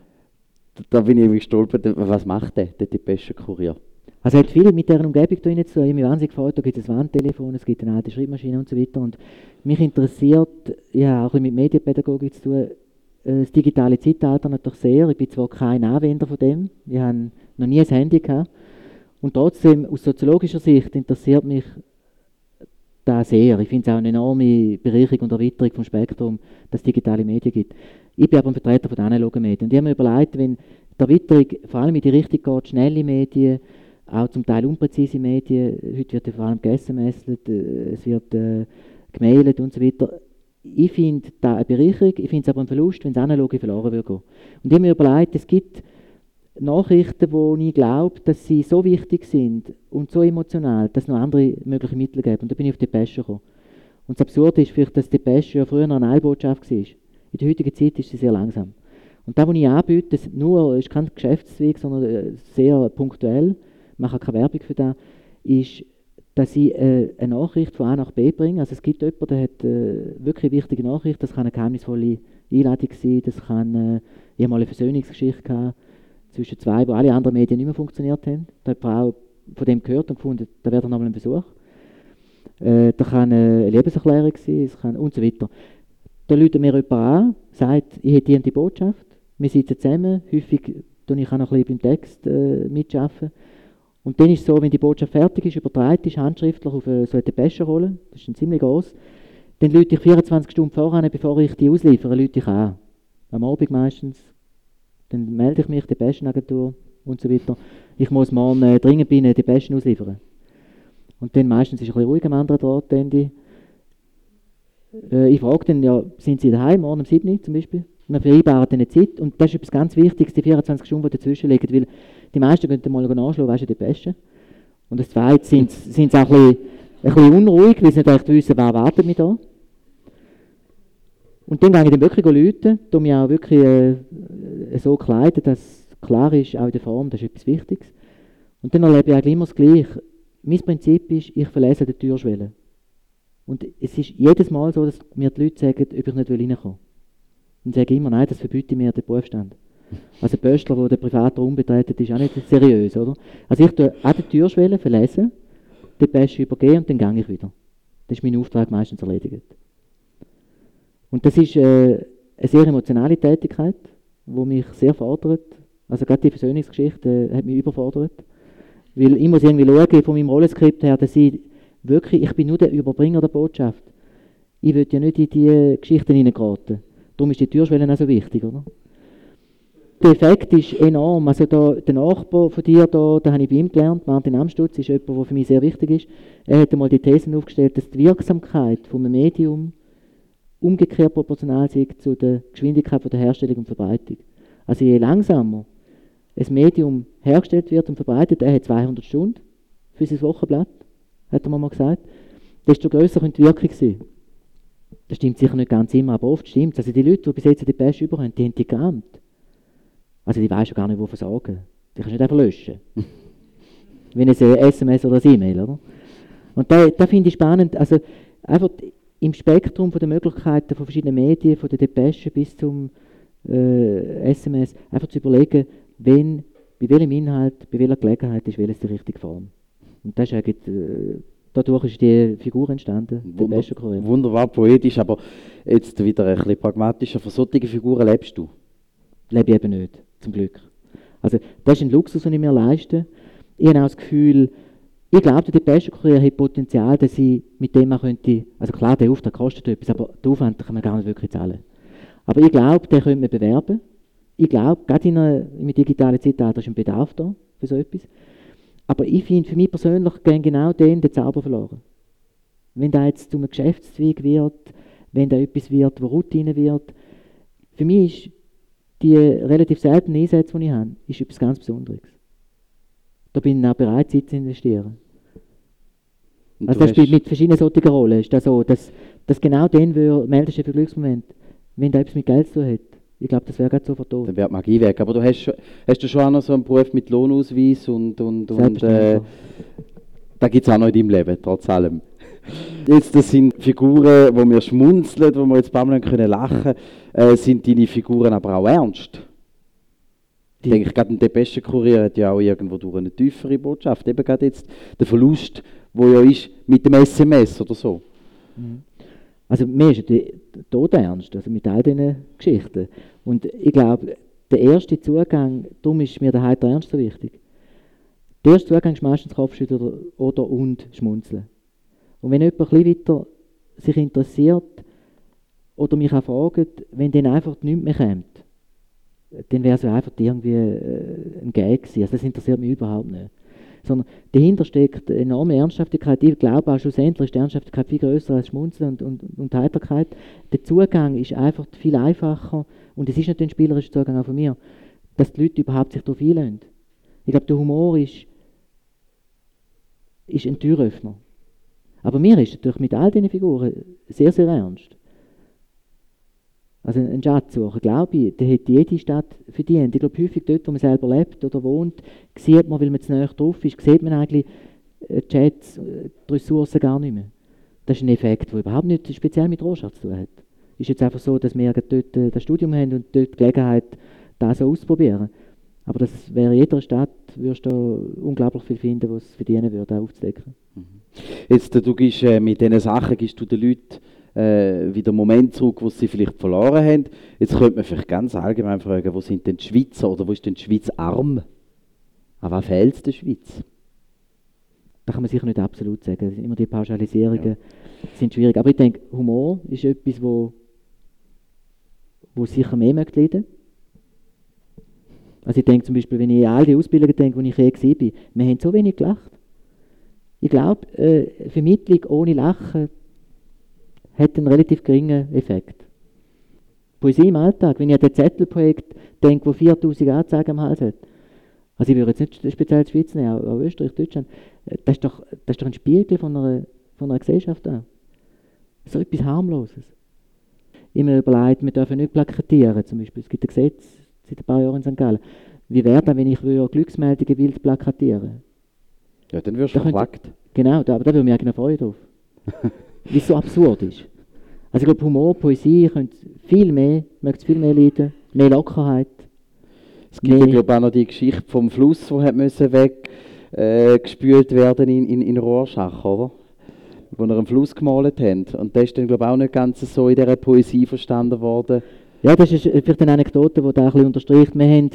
Da bin ich irgendwie gestolpert, was macht der, der Depesche-Kurier? Also es hat viel mit dieser Umgebung da zu tun. Ich habe mich wahnsinnig gefreut, da gibt es ein Wandtelefon, es gibt eine alte Schreibmaschine und so weiter. Und mich interessiert, ich habe auch ein bisschen mit Medienpädagogik zu tun, das digitale Zeitalter natürlich sehr. Ich bin zwar kein Anwender von dem, ich habe noch nie ein Handy gehabt. Und trotzdem, aus soziologischer Sicht, interessiert mich das sehr. Ich finde es auch eine enorme Bereicherung und Erweiterung vom Spektrum, dass es digitale Medien gibt. Ich bin aber ein Vertreter von den analogen Medien. Und ich habe mir überlegt, wenn die Erweiterung vor allem in die Richtung geht, schnelle Medien, auch zum Teil unpräzise Medien, heute wird ja vor allem geSMSelt, es wird äh, gemailt und so weiter. Ich finde das eine Bereicherung, ich finde es aber ein Verlust, wenn das Analoge verloren würde gehen. Und ich habe mir überlegt, es gibt Nachrichten, wo ich glaube, dass sie so wichtig sind und so emotional, dass es noch andere mögliche Mittel gibt. Und da bin ich auf die Depesche gekommen. Und das Absurde ist vielleicht, dass die Depesche ja früher noch eine Eilbotschaft war. In der heutigen Zeit ist sie sehr langsam. Und das, was ich anbiete, ist, nur, ist kein Geschäftszweig, sondern sehr punktuell, ich mache keine Werbung für das, ist, dass ich äh, eine Nachricht von A nach B bringe. Also es gibt jemanden, der hat äh, wirklich eine wichtige Nachricht, das kann eine geheimnisvolle Einladung sein, das kann, äh, ich habe mal eine Versöhnungsgeschichte gehabt, zwischen zwei, wo alle anderen Medien nicht mehr funktioniert haben. Da hat die Frau von dem gehört und gefunden, da wäre nochmal ein Besuch. Äh, da kann eine Lebenserklärung sein, es kann und so weiter. Da läutet mir jemand an, sagt, ich hätte die Botschaft, wir sitzen zusammen, häufig tue ich auch noch ein bisschen beim Text äh, mitarbeiten. Und dann ist es so, wenn die Botschaft fertig ist, übertragen ist, handschriftlich auf eine, so eine Depesche-Rolle, das ist dann ziemlich groß, dann läute ich vierundzwanzig Stunden voran, bevor ich die ausliefere, läute ich an. Am Abend meistens. Dann melde ich mich, die Depeschenagentur und so weiter. Ich muss morgen äh, dringend bei Ihnen Depeschen ausliefern. Und dann meistens ist es ein bisschen ruhig am anderen Ort. Äh, ich frage dann, ja, sind Sie daheim, morgen um sieben Uhr zum Beispiel? Wir vereinbaren dann eine Zeit und das ist etwas ganz Wichtiges, die vierundzwanzig Stunden, die dazwischen liegen, weil die meisten können mal nachschauen, weißt du, die Depeschen. Und das Zweite sind sie auch ein bisschen, ein bisschen unruhig, weil sie nicht recht wissen, wer wartet mich da. Und dann gehe ich dann wirklich läuten, tue mich auch wirklich äh, so kleiden, dass klar ist, auch in der Form, das ist etwas Wichtiges. Und dann erlebe ich eigentlich immer das Gleiche. Mein Prinzip ist, ich verlese die Türschwelle. Und es ist jedes Mal so, dass mir die Leute sagen, ob ich nicht reinkommen will. Und sage immer, nein, das verbiete mir den Berufsstand. Also ein Pöstler, der den privaten Raum betretet, ist auch nicht seriös, oder? Also ich tue an der Türschwelle verlesen, die Pässe übergehen und dann gehe ich wieder. Das ist mein Auftrag meistens erledigt. Und das ist äh, eine sehr emotionale Tätigkeit, die mich sehr fordert. Also gerade die Versöhnungsgeschichte äh, hat mich überfordert. Weil ich muss irgendwie schauen, von meinem Rollenskript her, dass ich wirklich, ich bin nur der Überbringer der Botschaft. Ich will ja nicht in diese Geschichten hineingeraten. Darum ist die Türschwelle auch so wichtig, oder? Der Effekt ist enorm. Also da, der Nachbar von dir, da, da habe ich bei ihm gelernt, Martin Amstutz ist jemand, der für mich sehr wichtig ist. Er hat einmal die These aufgestellt, dass die Wirksamkeit von einem Medium umgekehrt proportional ist zu der Geschwindigkeit von der Herstellung und Verbreitung. Also je langsamer ein Medium hergestellt wird und verbreitet, er hat zweihundert Stunden für sein Wochenblatt, hat er mir mal gesagt, desto grösser könnte die Wirkung sein. Das stimmt sicher nicht ganz immer, aber oft stimmt es. Also die Leute, die bis jetzt die Pest über haben, die haben die gerammt. Also die weisst schon gar nicht, wo versagen. Die kannst du nicht einfach löschen. Wie ein S M S oder ein E-Mail, oder? Und da, da finde ich spannend, also einfach im Spektrum von der Möglichkeiten von verschiedenen Medien, von der Depesche bis zum äh, S M S, einfach zu überlegen, wenn, bei welchem Inhalt, bei welcher Gelegenheit ist welches die richtige Form. Und das ist eigentlich, äh, dadurch ist die Figur entstanden, der Depesche-Kurier. Wunderbar poetisch, aber jetzt wieder ein bisschen pragmatischer. Von solchen Figuren lebst du? Lebe ich eben nicht, zum Glück. Also das ist ein Luxus, den ich mir leiste. Ich habe auch das Gefühl, ich glaube, der Depesche-Kurier hat Potenzial, dass ich mit dem auch könnte, also klar, der Auftrag kostet etwas, aber den Aufwand kann man gar nicht wirklich zahlen. Aber ich glaube, den könnte man bewerben. Ich glaube, gerade in einer, im digitalen Zeitalter ist ein Bedarf da für so etwas. Aber ich finde, für mich persönlich gehen genau den den Zauber verloren. Wenn da jetzt zu einem Geschäftszweig wird, wenn da etwas wird, wo Routine wird, für mich ist die relativ seltenen Einsätze, die ich habe, ist etwas ganz Besonderes. Da bin ich auch bereit, Zeit zu investieren. Und also das spielt mit verschiedenen solchen Rollen. Ist das so, dass, dass genau den, wo meldest du für Glücksmoment, wenn da etwas mit Geld zu tun hat, ich glaube, das wäre gerade sofort tot. Dann wäre die Magie weg. Aber du hast, hast du schon auch noch so einen Beruf mit Lohnausweis und, und, und äh, da gibt es auch noch in deinem Leben, trotz allem. Jetzt, das sind Figuren, wo wir schmunzeln, wo wir jetzt ein paar Mal können lachen können. Äh, sind deine Figuren aber auch ernst? Ich denke, gerade ein Depesche-Kurier hat ja auch irgendwo durch eine tiefere Botschaft. Eben gerade jetzt der Verlust, der ja ist mit dem S M S oder so. Mhm. Also mir ist der Tod ernst, also mit all diesen Geschichten. Und ich glaube, der erste Zugang, darum ist mir der heiter Ernst so wichtig. Der erste Zugang ist meistens Kopfschütteln oder, oder und Schmunzeln. Und wenn jemand ein bisschen weiter sich interessiert oder mich auch fragt, wenn dann einfach nichts mehr kommt, dann wäre es einfach irgendwie äh, ein Gag gewesen. Also das interessiert mich überhaupt nicht. Sondern dahinter steckt eine enorme Ernsthaftigkeit. Ich glaube auch schlussendlich ist die Ernsthaftigkeit viel grösser als Schmunzeln und, und, und Heiterkeit. Der Zugang ist einfach viel einfacher und es ist natürlich ein spielerischer Zugang auch von mir, dass die Leute überhaupt sich darauf einlassen. Ich glaube, der Humor ist, ist ein Türöffner. Aber mir ist natürlich mit all diesen Figuren sehr, sehr ernst. Also ein Schatzsucher, glaube ich, der hätte jede Stadt verdient. Ich glaube, häufig dort, wo man selber lebt oder wohnt, sieht man, weil man zu nahe drauf ist, sieht man eigentlich äh, Chats, äh, die Ressourcen gar nicht mehr. Das ist ein Effekt, der überhaupt nicht speziell mit Rorschach zu tun hat. Es ist jetzt einfach so, dass wir dort äh, das Studium haben und dort die Gelegenheit, das so auszuprobieren. Aber das wäre in jeder Stadt, würdest du unglaublich viel finden, was es verdienen würde, auch aufzudecken. Mhm. Jetzt, du gibst, äh, mit diesen Sachen gibst du den Leuten Äh, wieder einen Moment zurück, wo sie vielleicht verloren haben. Jetzt könnte man vielleicht ganz allgemein fragen, wo sind denn die Schweizer oder wo ist denn die Schweiz arm? An was fehlt es der Schweiz? Da kann man sicher nicht absolut sagen. Immer die Pauschalisierungen ja. sind schwierig. Aber ich denke, Humor ist etwas, wo, wo sicher mehr möchte leiden. Also ich denke zum Beispiel, wenn ich an all die Ausbildungen denke, die ich je gesehen bin, wir haben so wenig gelacht. Ich glaube, äh, Vermittlung ohne Lachen hat einen relativ geringen Effekt. Poesie im Alltag, wenn ich an das Zettelprojekt denke, das viertausend Anzeigen am Hals hat. Also ich würde jetzt nicht speziell die Schweiz nehmen, auch, auch Österreich, Deutschland. Das ist, doch, das ist doch ein Spiegel von einer, von einer Gesellschaft auch. So etwas Harmloses. Ich habe mir überlegt, wir dürfen nicht plakatieren zum Beispiel. Es gibt ein Gesetz seit ein paar Jahren in Sankt Gallen. Wie wäre das, wenn ich Glücksmeldungen wild plakatieren? Ja, dann wirst du verklagt. Genau, da, aber da würde ich mich eigentlich freuen drauf. Wie es so absurd ist. Also ich glaube, Humor, Poesie, könnt viel mehr, mögt viel mehr leiden, mehr Lockerheit. Es gibt ja, glaube ich, auch noch die Geschichte vom Fluss, der hat müssen weg äh, gespült werden in, in, in Rorschach, oder? Wo er einen Fluss gemalt hat. Und das ist dann, glaube ich, auch nicht ganz so in dieser Poesie verstanden worden. Ja, das ist vielleicht eine Anekdote, die da ein bisschen unterstreicht. Wir haben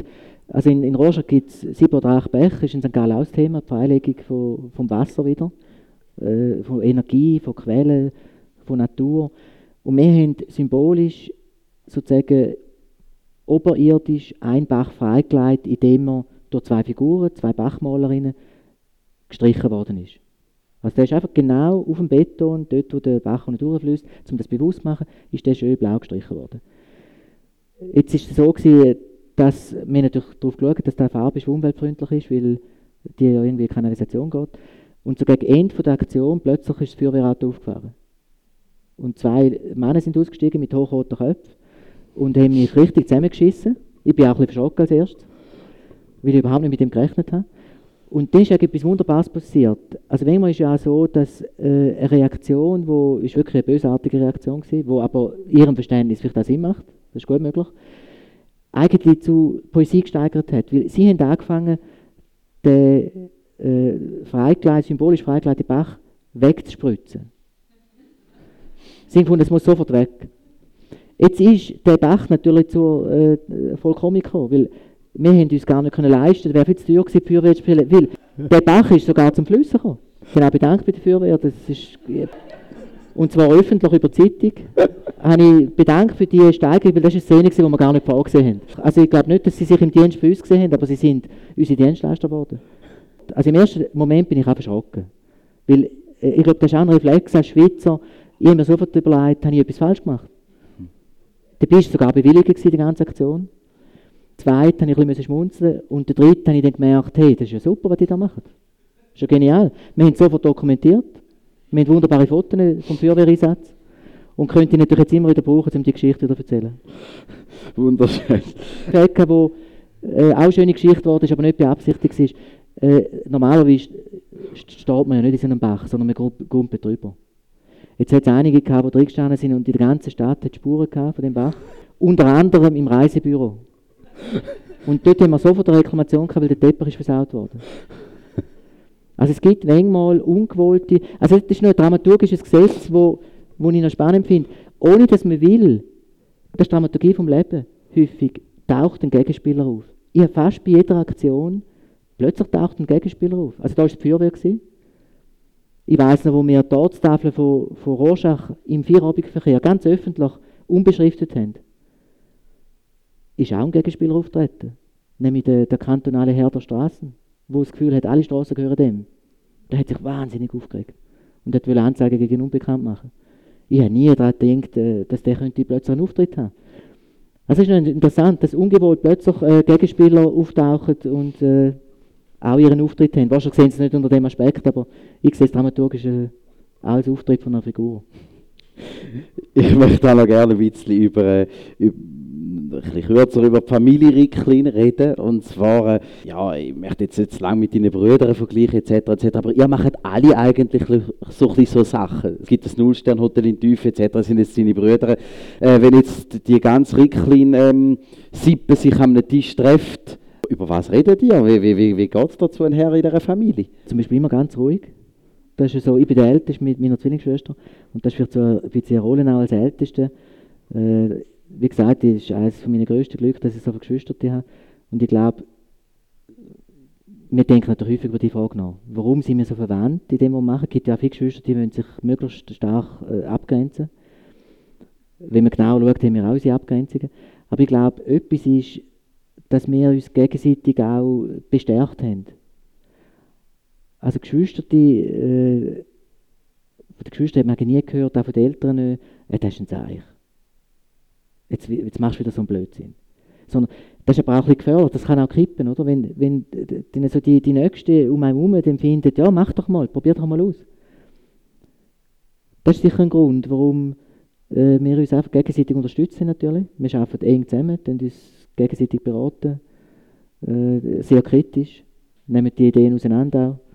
Also in, in Rorschach gibt es sieben oder acht Bäche, das ist in Sankt Gallen auch das Thema, die Freilegung von, vom Wasser wieder, äh, von Energie, von Quellen, von Natur. Und wir haben symbolisch sozusagen oberirdisch einen Bach freigelegt, indem er durch zwei Figuren, zwei Bachmalerinnen, gestrichen worden ist. Also der ist einfach genau auf dem Beton, dort wo der Bach durchfließt, um das bewusst zu machen, ist der schön blau gestrichen worden. Jetzt ist es so gewesen, dass wir natürlich darauf geschaut, dass die Farbe umweltfreundlich ist, weil die ja irgendwie in die Kanalisation geht. Und so gegen Ende der Aktion plötzlich ist das Feuerwehrauto aufgefahren. Und zwei Männer sind ausgestiegen mit hochroten Köpfen und haben mich richtig zusammengeschissen. Ich bin auch ein bisschen verschrocken als erstes, weil ich überhaupt nicht mit dem gerechnet habe. Und dann ist etwas Wunderbares passiert. Also manchmal ist es ja auch so, dass äh, eine Reaktion, die ist wirklich eine bösartige Reaktion war, die aber ihrem Verständnis vielleicht auch Sinn macht, das ist gut möglich, eigentlich zu Poesie gesteigert hat. Weil sie haben angefangen, den äh, freigelegt, symbolisch freigelegten Bach wegzuspritzen. Sie haben gefunden, es muss sofort weg. Jetzt ist der Bach natürlich zur äh, vollkommen gekommen, weil wir haben uns gar nicht können leisten, wäre viel zu teuer gewesen, die Feuerwehr zu spielen, weil der Bach ist sogar zum Flüssen gekommen. Ich bin auch bedankt bei der Feuerwehr, das ist, und zwar öffentlich über die Zeitung, habe ich bedankt für die Steigerung, weil das ist eine Szene, die wir gar nicht vorgesehen haben. Also ich glaube nicht, dass sie sich im Dienst für uns gesehen haben, aber sie sind unsere Dienstleister geworden. Also im ersten Moment bin ich auch erschrocken, weil äh, ich glaube, das ist auch ein Reflex als Schweizer, ich habe mir sofort überlegt, habe ich etwas falsch gemacht? Dabei war es sogar bewilligt, die ganze Aktion. Zweit habe ich ein bisschen schmunzeln und der dritte habe ich dann gemerkt, hey, das ist ja super, was die da machen. Das ist ja genial. Wir haben es sofort dokumentiert, wir haben wunderbare Fotos vom Feuerwehreinsatz und können die natürlich jetzt immer wieder brauchen, um die Geschichte wieder zu erzählen. Wunderschön. Fäcke, wo äh, auch eine schöne Geschichte geworden ist, aber nicht beabsichtigt ist. Äh, normalerweise steht man ja nicht in so einem Bach, sondern man kumpelt drüber. Jetzt hat es einige gehabt, die drin gestanden sind und in der ganzen Stadt hat Spuren gehabt von dem Bach. Unter anderem im Reisebüro. Und dort haben wir sofort eine Reklamation gehabt, weil der Teppich ist versaut worden. Also es gibt manchmal ungewollte, also das ist noch ein dramaturgisches Gesetz, wo, wo ich noch spannend finde. Ohne dass man will, das ist die Dramaturgie vom Leben, häufig taucht ein Gegenspieler auf. Ich habe fast bei jeder Aktion, plötzlich taucht ein Gegenspieler auf. Also da war die Feuerwehr gewesen. Ich weiss noch, wo wir die Ortstafel von, von Rorschach im Feierabendverkehr ganz öffentlich unbeschriftet haben, ist auch ein Gegenspieler auftreten. Nämlich der, der kantonale Herr der Straßen, der das Gefühl hat, alle Straßen gehören dem. Der hat sich wahnsinnig aufgeregt und wollte Anzeigen gegen Unbekannt machen. Ich habe nie daran gedacht, dass der könnte plötzlich einen Auftritt haben. Also es ist interessant, dass ungewollt plötzlich äh, Gegenspieler auftauchen und äh, auch ihren Auftritt haben. Wahrscheinlich sehen sie es nicht unter dem Aspekt, aber ich sehe es dramaturgisch äh, auch als Auftritt von einer Figur. Ich möchte auch noch gerne ein bisschen über, äh, über ein bisschen kürzer über die Familie Ricklin reden. Und zwar, äh, ja, ich möchte jetzt nicht zu lange mit deinen Brüdern vergleichen, et cetera et cetera. Aber ihr macht alle eigentlich so, ein so Sachen. Es gibt das Nullstern-Hotel in Tüfe, et cetera. Das sind jetzt deine Brüder. Äh, wenn jetzt die ganze Ricklin-Sippe ähm, sich an einem Tisch trifft, über was redet ihr? Wie, wie, wie, wie geht es dazu her in dieser Familie? Zum Beispiel immer ganz ruhig. Das ist so, ich bin der Älteste mit meiner Zwillingsschwester und das ist vielleicht so ein bisschen eine Rolle auch als Älteste. Äh, wie gesagt, das ist eines meiner grössten Glück, dass ich so viele Geschwister habe. Und ich glaube, wir denken natürlich häufig über die Frage nach. Warum sind wir so verwandt in dem, was wir machen? Es gibt ja auch viele Geschwister, die wollen sich möglichst stark äh, abgrenzen. Wenn man genau schaut, haben wir auch unsere Abgrenzungen. Aber ich glaube, etwas ist, dass wir uns gegenseitig auch bestärkt haben. Also Geschwister, die, äh, von den Geschwistern hat man nie gehört, auch von den Eltern nicht, äh, das ist ein Zeichen. Jetzt, jetzt machst du wieder so einen Blödsinn. Sondern, das ist aber auch ein bisschen gefährlich, das kann auch kippen, oder? Wenn, wenn die, so die, die Nächsten um einen herum empfinden, ja, mach doch mal, probier doch mal aus. Das ist sicher ein Grund, warum äh, wir uns einfach gegenseitig unterstützen natürlich. Wir arbeiten eng zusammen, dann uns gegenseitig beraten, äh, sehr kritisch, nehmen die Ideen auseinander auch.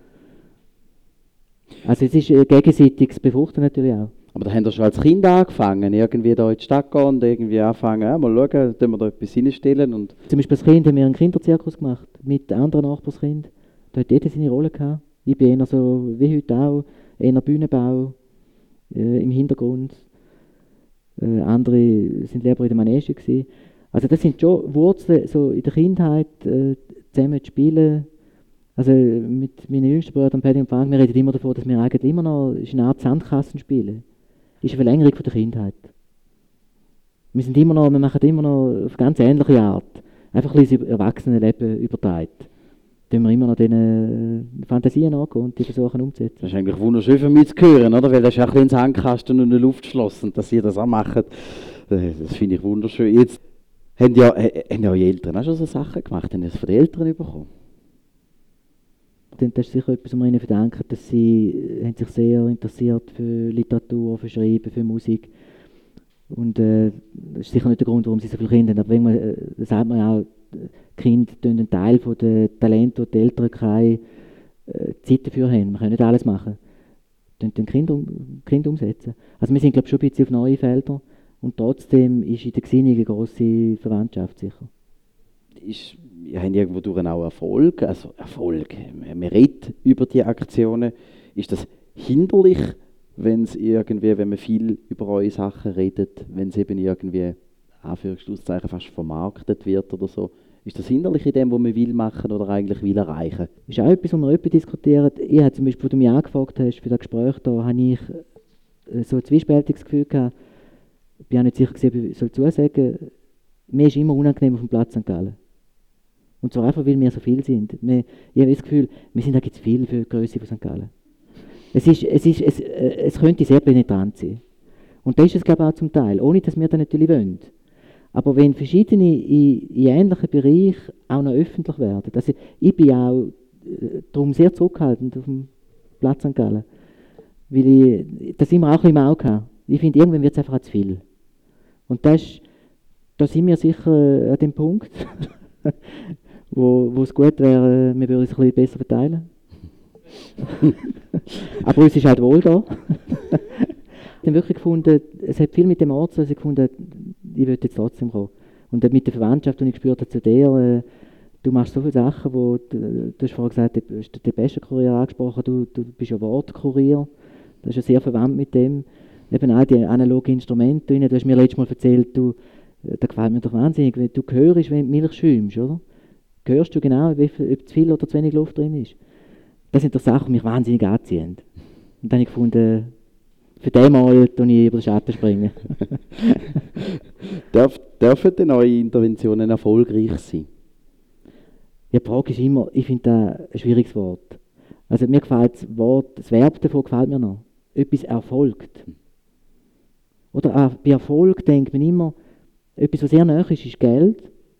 Also es ist äh, gegenseitiges Befruchten natürlich auch. Aber da haben wir schon als Kind angefangen, irgendwie da in die Stadt gehen und irgendwie anfangen, ja, mal schauen, tun wir da etwas hinstellen. Und zum Beispiel als Kind haben wir einen Kinderzirkus gemacht, mit anderen Nachbarskindern. Da hat jeder seine Rolle gehabt. Ich bin eher so, wie heute auch, eher Bühnenbau, äh, im Hintergrund. Äh, andere sind Lehrer in der Manege gewesen. Also das sind schon Wurzeln, so in der Kindheit äh, zusammen zu spielen. Also mit meinen jüngsten Brüdern, Paddy und Frank, wir reden immer davon, dass wir eigentlich immer noch, ist eine Art Sandkastenspielen. Ist eine Verlängerung von der Kindheit. Wir sind immer noch, wir machen immer noch auf ganz ähnliche Art. Einfach ein bisschen das Erwachsenenleben übertragen. Da wir immer noch diesen Fantasien angehen und die versuchen umzusetzen. Das ist eigentlich wunderschön für mich zu hören, oder? Weil das ist auch ein bisschen ein Sandkasten und ein Luftschloss und dass ihr das auch macht, das finde ich wunderschön. Jetzt haben ja, haben ja eure Eltern auch schon so Sachen gemacht, haben das von den Eltern bekommen? Das ist sicher etwas, was wir ihnen verdanken, dass sie haben sich sehr interessiert für Literatur, für Schreiben, für Musik. Und äh, das ist sicher nicht der Grund, warum sie so viele Kinder haben. Aber wenn man, äh, das sagt man ja auch, Kinder tun einen Teil von den Talenten, die die Eltern keine äh, Zeit dafür haben. Man kann nicht alles machen. Dann den Kinder, um, Kinder umsetzen. Also wir sind, glaube ich, schon ein bisschen auf neue Felder. Und trotzdem ist in der Gesinnung eine grosse Verwandtschaft sicher. Ist, ihr habt irgendwo durch auch Erfolg, also Erfolg, man redet über die Aktionen. Ist das hinderlich, wenn es irgendwie, wenn man viel über eure Sachen redet, wenn es eben irgendwie, Anführungszeichen, fast vermarktet wird oder so? Ist das hinderlich in dem, was man will machen oder eigentlich will erreichen? Das ist auch etwas, was wir öppe diskutieren. Ich habe zum Beispiel, als du mich angefragt hast für das Gespräch, da habe ich so ein zwiespältiges Gefühl gehabt. Ich bin auch nicht sicher gewesen, ob ich soll zusagen. Mir ist immer unangenehm auf dem Platz Sankt Gallen. Und zwar einfach, weil wir so viel sind. Wir, ich habe das Gefühl, wir sind eigentlich zu viel für die Grösse von Sankt Gallen. Es, ist, es, ist, es, es könnte sehr penetrant sein. Und das ist es, glaube ich, auch zum Teil. Ohne, dass wir das natürlich wollen. Aber wenn verschiedene in, in ähnlichen Bereichen auch noch öffentlich werden, also ich bin auch äh, darum sehr zurückhaltend auf dem Platz Sankt Gallen, weil ich das immer auch ein bisschen im Auge habe. Ich finde, irgendwann wird es einfach zu viel. Und das ist, da sind wir sicher an dem Punkt, wo, wo es gut wäre, wir würden es ein bisschen besser verteilen. Aber uns ist halt wohl da. Ich habe wirklich gefunden, es hat viel mit dem Ort zu tun, dass ich gefunden, ich will jetzt trotzdem kommen. Und mit der Verwandtschaft, die ich gespürt habe zu dir, äh, du machst so viele Sachen, wo du, du hast vorhin gesagt, du hast den besten Kurier angesprochen, du, du bist ja Wortkurier, das ist ja sehr verwandt mit dem. Eben auch die analogen Instrumente, du hast mir letztes Mal erzählt, du, da gefällt mir doch wahnsinnig, wenn du hörst, wenn die Milch schäumst, oder? Hörst du genau, wie viel, ob zu viel oder zu wenig Luft drin ist? Das sind doch Sachen, die mich wahnsinnig anziehen. Und dann habe ich gefunden, für den Mal springe ich über den Schatten springen. Darf, dürfen denn eure Interventionen erfolgreich sein? Ja, die Frage ist immer, ich finde das ein schwieriges Wort. Also mir gefällt das Wort, das Verb davon gefällt mir noch. Etwas erfolgt. Oder auch bei Erfolg denkt man immer, etwas, was sehr nahe ist, ist Geld.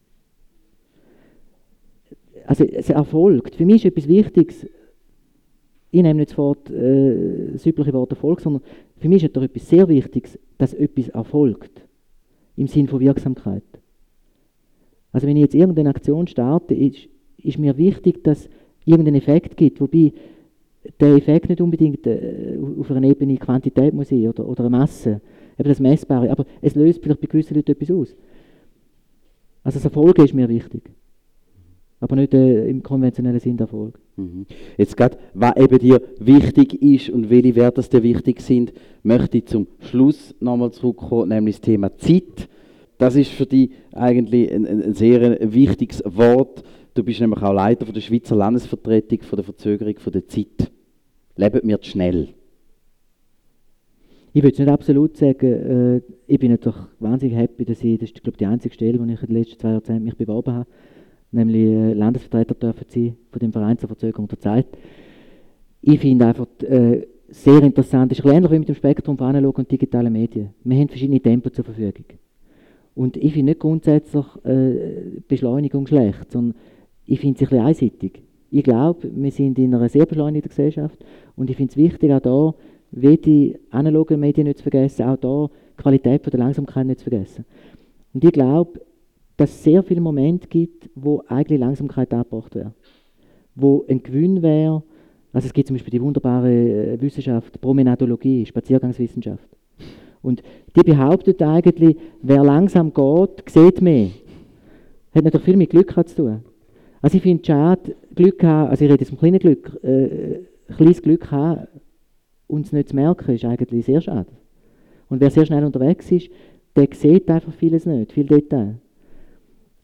Also es erfolgt. Für mich ist etwas Wichtiges, ich nehme nicht das, Wort, äh, das übliche Wort Erfolg, sondern für mich ist doch etwas sehr Wichtiges, dass etwas erfolgt. Im Sinne von Wirksamkeit. Also wenn ich jetzt irgendeine Aktion starte, ist, ist mir wichtig, dass es irgendeinen Effekt gibt, wobei der Effekt nicht unbedingt äh, auf einer Ebene Quantität muss sein oder, oder eine Masse, eben das Messbare, aber es löst vielleicht bei gewissen Leuten etwas aus. Also das Erfolg ist mir wichtig. Aber nicht äh, im konventionellen Sinn der Erfolg. Mhm. Jetzt gerade, was eben dir wichtig ist und welche Werte dir wichtig sind, möchte ich zum Schluss nochmal zurückkommen, nämlich das Thema Zeit. Das ist für dich eigentlich ein, ein, ein sehr wichtiges Wort. Du bist nämlich auch Leiter von der Schweizer Landesvertretung von der Verzögerung von der Zeit. Leben wir zu schnell? Ich würde es nicht absolut sagen. Äh, ich bin natürlich wahnsinnig happy, dass ich, das ist glaube ich, die einzige Stelle, wo ich in den letzten zwei Jahrzehnten mich beworben habe, nämlich äh, Landesvertreter dürfen sein von dem Verein zur Verzögerung der Zeit. Ich finde einfach äh, sehr interessant, es ist ähnlich wie mit dem Spektrum von analogen und digitalen Medien. Wir haben verschiedene Tempo zur Verfügung. Und ich finde nicht grundsätzlich äh, Beschleunigung schlecht, sondern ich finde es ein bisschen einseitig. Ich glaube, wir sind in einer sehr beschleunigten Gesellschaft und ich finde es wichtig, auch da, wie die analogen Medien nicht zu vergessen, auch da die Qualität von der Langsamkeit nicht zu vergessen. Und ich glaube, dass es sehr viele Momente gibt, wo eigentlich Langsamkeit angebracht wäre. Wo ein Gewinn wäre, also es gibt zum Beispiel die wunderbare äh, Wissenschaft, Promenadologie, Spaziergangswissenschaft. Und die behauptet eigentlich, wer langsam geht, sieht mehr. Hat natürlich viel mit Glück zu tun. Also ich finde es schade, Glück haben, also ich rede jetzt vom kleinen Glück, äh, kleines Glück haben und es nicht zu merken, ist eigentlich sehr schade. Und wer sehr schnell unterwegs ist, der sieht einfach vieles nicht, viel Detail.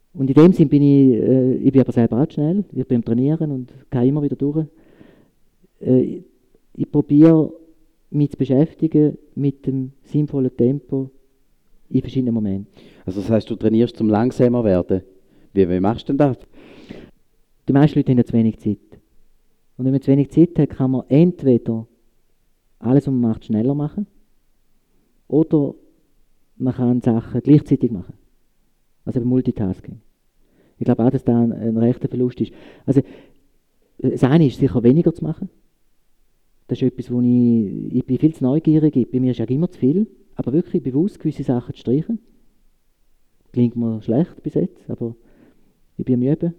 Und in dem Sinn bin ich, äh, ich bin aber selber auch schnell, ich bin am Trainieren und gehe immer wieder durch. Äh, ich probiere mich zu beschäftigen mit dem sinnvollen Tempo in verschiedenen Momenten. Also das heißt, du trainierst zum langsamer werden. Wie, wie machst du denn das? Die meisten Leute haben ja zu wenig Zeit. Und wenn man zu wenig Zeit hat, kann man entweder alles, was man macht, schneller machen oder man kann Sachen gleichzeitig machen. Also eben Multitasking. Ich glaube auch, dass da ein, ein rechter Verlust ist. Also das eine ist sicher weniger zu machen. Das ist etwas, wo ich, ich bin viel zu neugierig. Bei mir ist ja immer zu viel, aber wirklich bewusst gewisse Sachen zu streichen. Klingt mir schlecht bis jetzt, aber ich bin am Üben.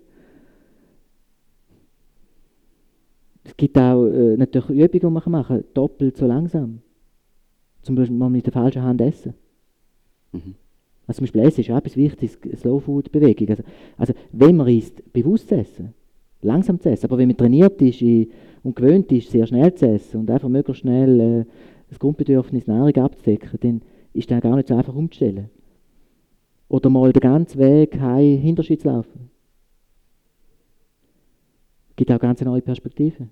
Es gibt auch äh, natürlich Übungen, die man machen kann, doppelt so langsam. Zum Beispiel mal mit der falschen Hand essen. Mhm. Also zum Beispiel Essen ist auch etwas Wichtiges, Slow-Food-Bewegung. Also, also wenn man isst, bewusst zu essen, langsam zu essen. Aber wenn man trainiert ist und gewöhnt ist, sehr schnell zu essen und einfach möglichst schnell äh, das Grundbedürfnis Nahrung abzudecken, dann ist das gar nicht so einfach umzustellen. Oder mal den ganzen Weg heim hinterher zu laufen. Es gibt auch ganz neue Perspektiven.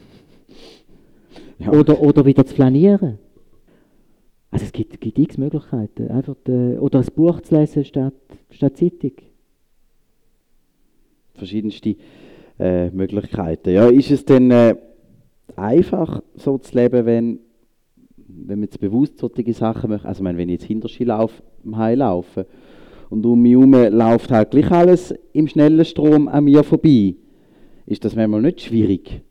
Ja. Oder, oder wieder zu flanieren. Also es gibt, gibt x Möglichkeiten. Einfach de, oder ein Buch zu lesen statt, statt Zeitung. Verschiedenste äh, Möglichkeiten. Ja, ist es denn äh, einfach so zu leben, wenn, wenn man jetzt bewusst solche Sachen möchte? Also ich meine, wenn ich jetzt hinterher laufe, am Heim laufe und um mich herum läuft halt gleich alles im schnellen Strom an mir vorbei, ist das manchmal nicht schwierig?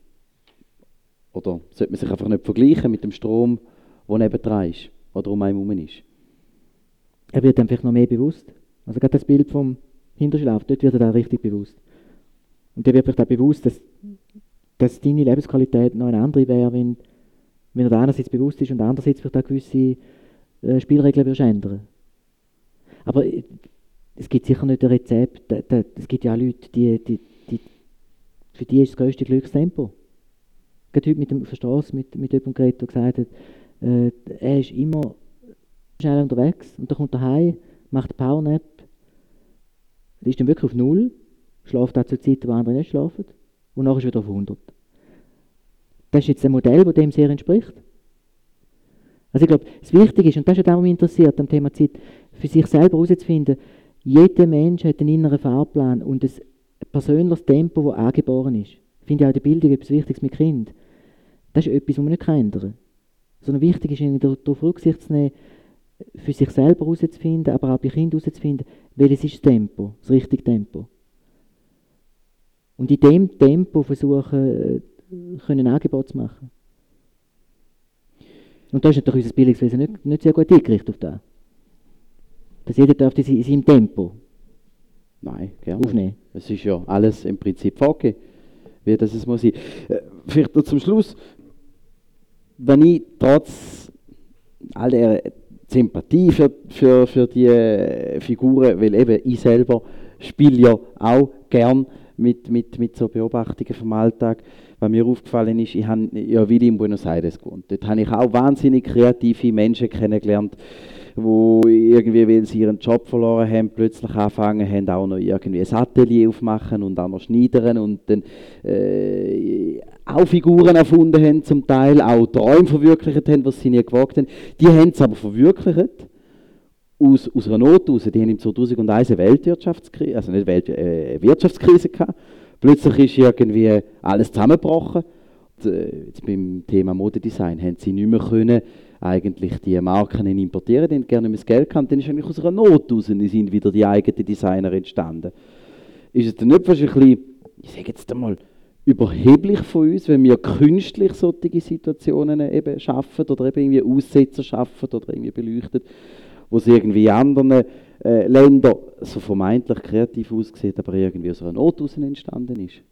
Oder sollte man sich einfach nicht vergleichen mit dem Strom, der nebendran ist oder um einen herum ist? Er wird dann vielleicht noch mehr bewusst. Also gerade das Bild vom Hinterschlaf, dort wird er dann richtig bewusst. Und dir wird vielleicht auch bewusst, dass, dass deine Lebensqualität noch eine andere wäre, wenn, wenn er einerseits bewusst ist und andererseits vielleicht auch gewisse äh, Spielregeln würdest ändern. Aber äh, es gibt sicher nicht ein Rezept. Da, da, es gibt ja auch Leute, die, die, die, für die ist das grösste Glückstempo. Gerade heute mit dem, auf der Straße mit, mit jemandem geredet, der gesagt hat, äh, er ist immer schnell unterwegs und dann kommt er heim, macht eine Powernap, ist dann wirklich auf Null, schläft auch zur Zeit, wo andere nicht schlafen und nachher ist wieder auf hundert. Das ist jetzt ein Modell, das dem sehr entspricht. Also ich glaube, das Wichtige ist, und das ist auch, was mich interessiert am Thema Zeit, für sich selber herauszufinden, jeder Mensch hat einen inneren Fahrplan und ein persönliches Tempo, das angeboren ist. Ich finde auch in der Bildung etwas Wichtiges mit Kind. Das ist etwas, was man nicht ändern kann. Sondern wichtig ist, darauf Rücksicht zu nehmen, für sich selber herauszufinden, aber auch bei Kindern herauszufinden, welches ist das Tempo, das richtige Tempo. Und in dem Tempo versuchen, können ein Angebot zu machen. Und da ist natürlich unser Bildungswesen nicht, nicht sehr gut eingerichtet auf das. Dass jeder darf das in seinem Tempo Nein, gerne. aufnehmen. Es ist ja alles im Prinzip vorgegeben, wie das es muss sein. Äh, vielleicht noch zum Schluss, wenn ich trotz all der Sympathie für, für, für die Figuren, weil eben ich selber spiele ja auch gern mit, mit, mit so Beobachtungen vom Alltag. Was mir aufgefallen ist, ich habe ja wieder in Buenos Aires gewohnt. Dort habe ich auch wahnsinnig kreative Menschen kennengelernt, die irgendwie, weil sie ihren Job verloren haben, plötzlich angefangen haben, auch noch irgendwie ein Atelier aufmachen und auch noch schneidern und dann äh, auch Figuren erfunden haben, zum Teil auch Träume verwirklicht haben, was sie nie gewagt haben. Die haben es aber verwirklicht aus, aus einer Not heraus. Die haben im zweitausendeins eine Weltwirtschaftskrise, also nicht Welt, äh, Wirtschaftskrise gehabt. Plötzlich ist irgendwie alles zusammengebrochen. Und, äh, jetzt beim Thema Modedesign haben sie nicht mehr können, eigentlich die Marken importieren, die gerne nicht mehr das Geld haben. Dann ist eigentlich aus einer Not heraus sind wieder die eigenen Designer entstanden. Ist es dann nicht fast ein bisschen, ich sage jetzt einmal, überheblich von uns, wenn wir künstlich solche Situationen eben schaffen oder eben irgendwie Aussetzer schaffen oder irgendwie beleuchten, wo es irgendwie in anderen äh, Ländern so vermeintlich kreativ aussieht, aber irgendwie aus einer Not heraus entstanden ist?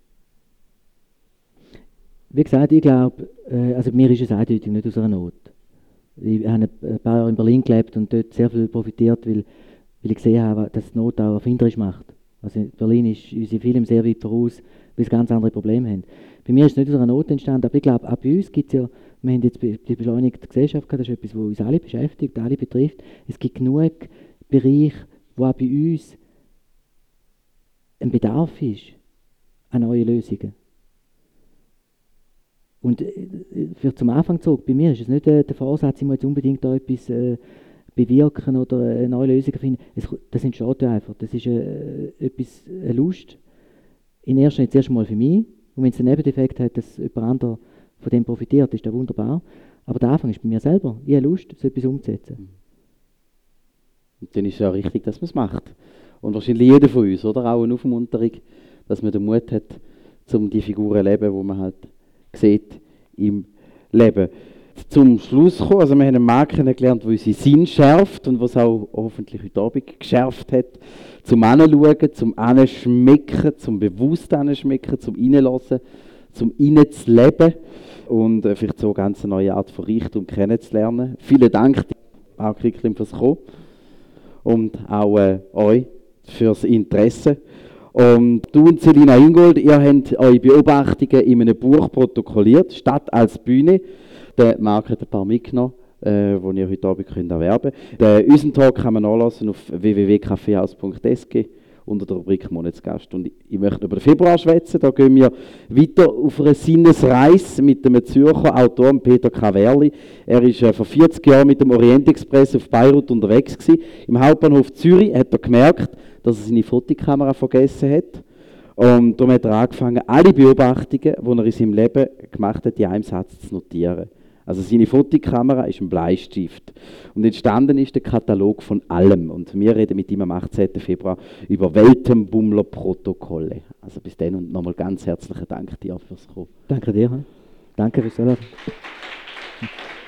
Wie gesagt, ich glaube, äh, also mir ist es eindeutig nicht aus einer Not. Ich habe ein paar Jahre in Berlin gelebt und dort sehr viel profitiert, weil, weil ich gesehen habe, dass die Not auch erfinderisch macht. Also in Berlin ist unsere Film sehr weit voraus, weil sie ganz andere Probleme haben. Bei mir ist es nicht aus einer Not entstanden, aber ich glaube, auch bei uns gibt es ja, wir haben jetzt die beschleunigte Gesellschaft gehabt, das ist etwas, was uns alle beschäftigt, alle betrifft. Es gibt genug Bereiche, wo auch bei uns ein Bedarf ist an neuen Lösungen. Und äh, für zum Anfang zurück, bei mir ist es nicht äh, der Vorsatz, ich muss jetzt unbedingt da etwas äh, bewirken oder eine neue Lösung finden. Es, das entsteht ja einfach. Das ist äh, etwas, eine Lust. In erster Linie zuerst mal für mich. Und wenn es einen Nebeneffekt hat, dass jemand anderes von dem profitiert, ist das wunderbar. Aber der Anfang ist bei mir selber. Ich habe Lust, so etwas umzusetzen. Und dann ist es ja richtig, dass man es macht. Und wahrscheinlich jeder von uns, oder? Auch eine Aufmunterung, dass man den Mut hat, um die Figuren zu leben, die man halt sieht im Leben. Zum Schluss kommen, also wir haben einen Mann kennengelernt, der unseren Sinn schärft und was auch hoffentlich heute Abend geschärft hat, zum Hinschauen, zum Hinschmecken, zum bewusst Hinschmecken, zum Reinlassen, zum Reinzuleben und äh, vielleicht so eine ganz neue Art von Reichtum kennenzulernen. Vielen Dank, auch Krieglim, fürs Kommen und auch äh, euch fürs Interesse. Und du und Selina Ingold, ihr habt eure Beobachtungen in einem Buch protokolliert, Stadt als Bühne. Der Marc hat ein paar mitgenommen, äh, die ihr heute Abend könnt erwerben könnt. Den, unseren Talk kann man nachlesen auf w w w punkt kaffeehaus punkt s g unter der Rubrik Monatsgast. Und ich möchte über den Februar schwätzen. Da gehen wir weiter auf eine Sinnesreise mit dem Zürcher Autor Peter Kaverli. Er war äh, vor vierzig Jahren mit dem Orient-Express auf Beirut unterwegs gewesen. Im Hauptbahnhof Zürich hat er gemerkt, dass er seine Fotokamera vergessen hat. Und darum hat er angefangen, alle Beobachtungen, die er in seinem Leben gemacht hat, in einem Satz zu notieren. Also seine Fotokamera ist ein Bleistift. Und entstanden ist der Katalog von allem. Und wir reden mit ihm am achtzehnten Februar über Weltenbummler-Protokolle. Also bis dann und nochmal ganz herzlichen Dank dir fürs Kommen. Danke dir. Danke fürs Zuhören.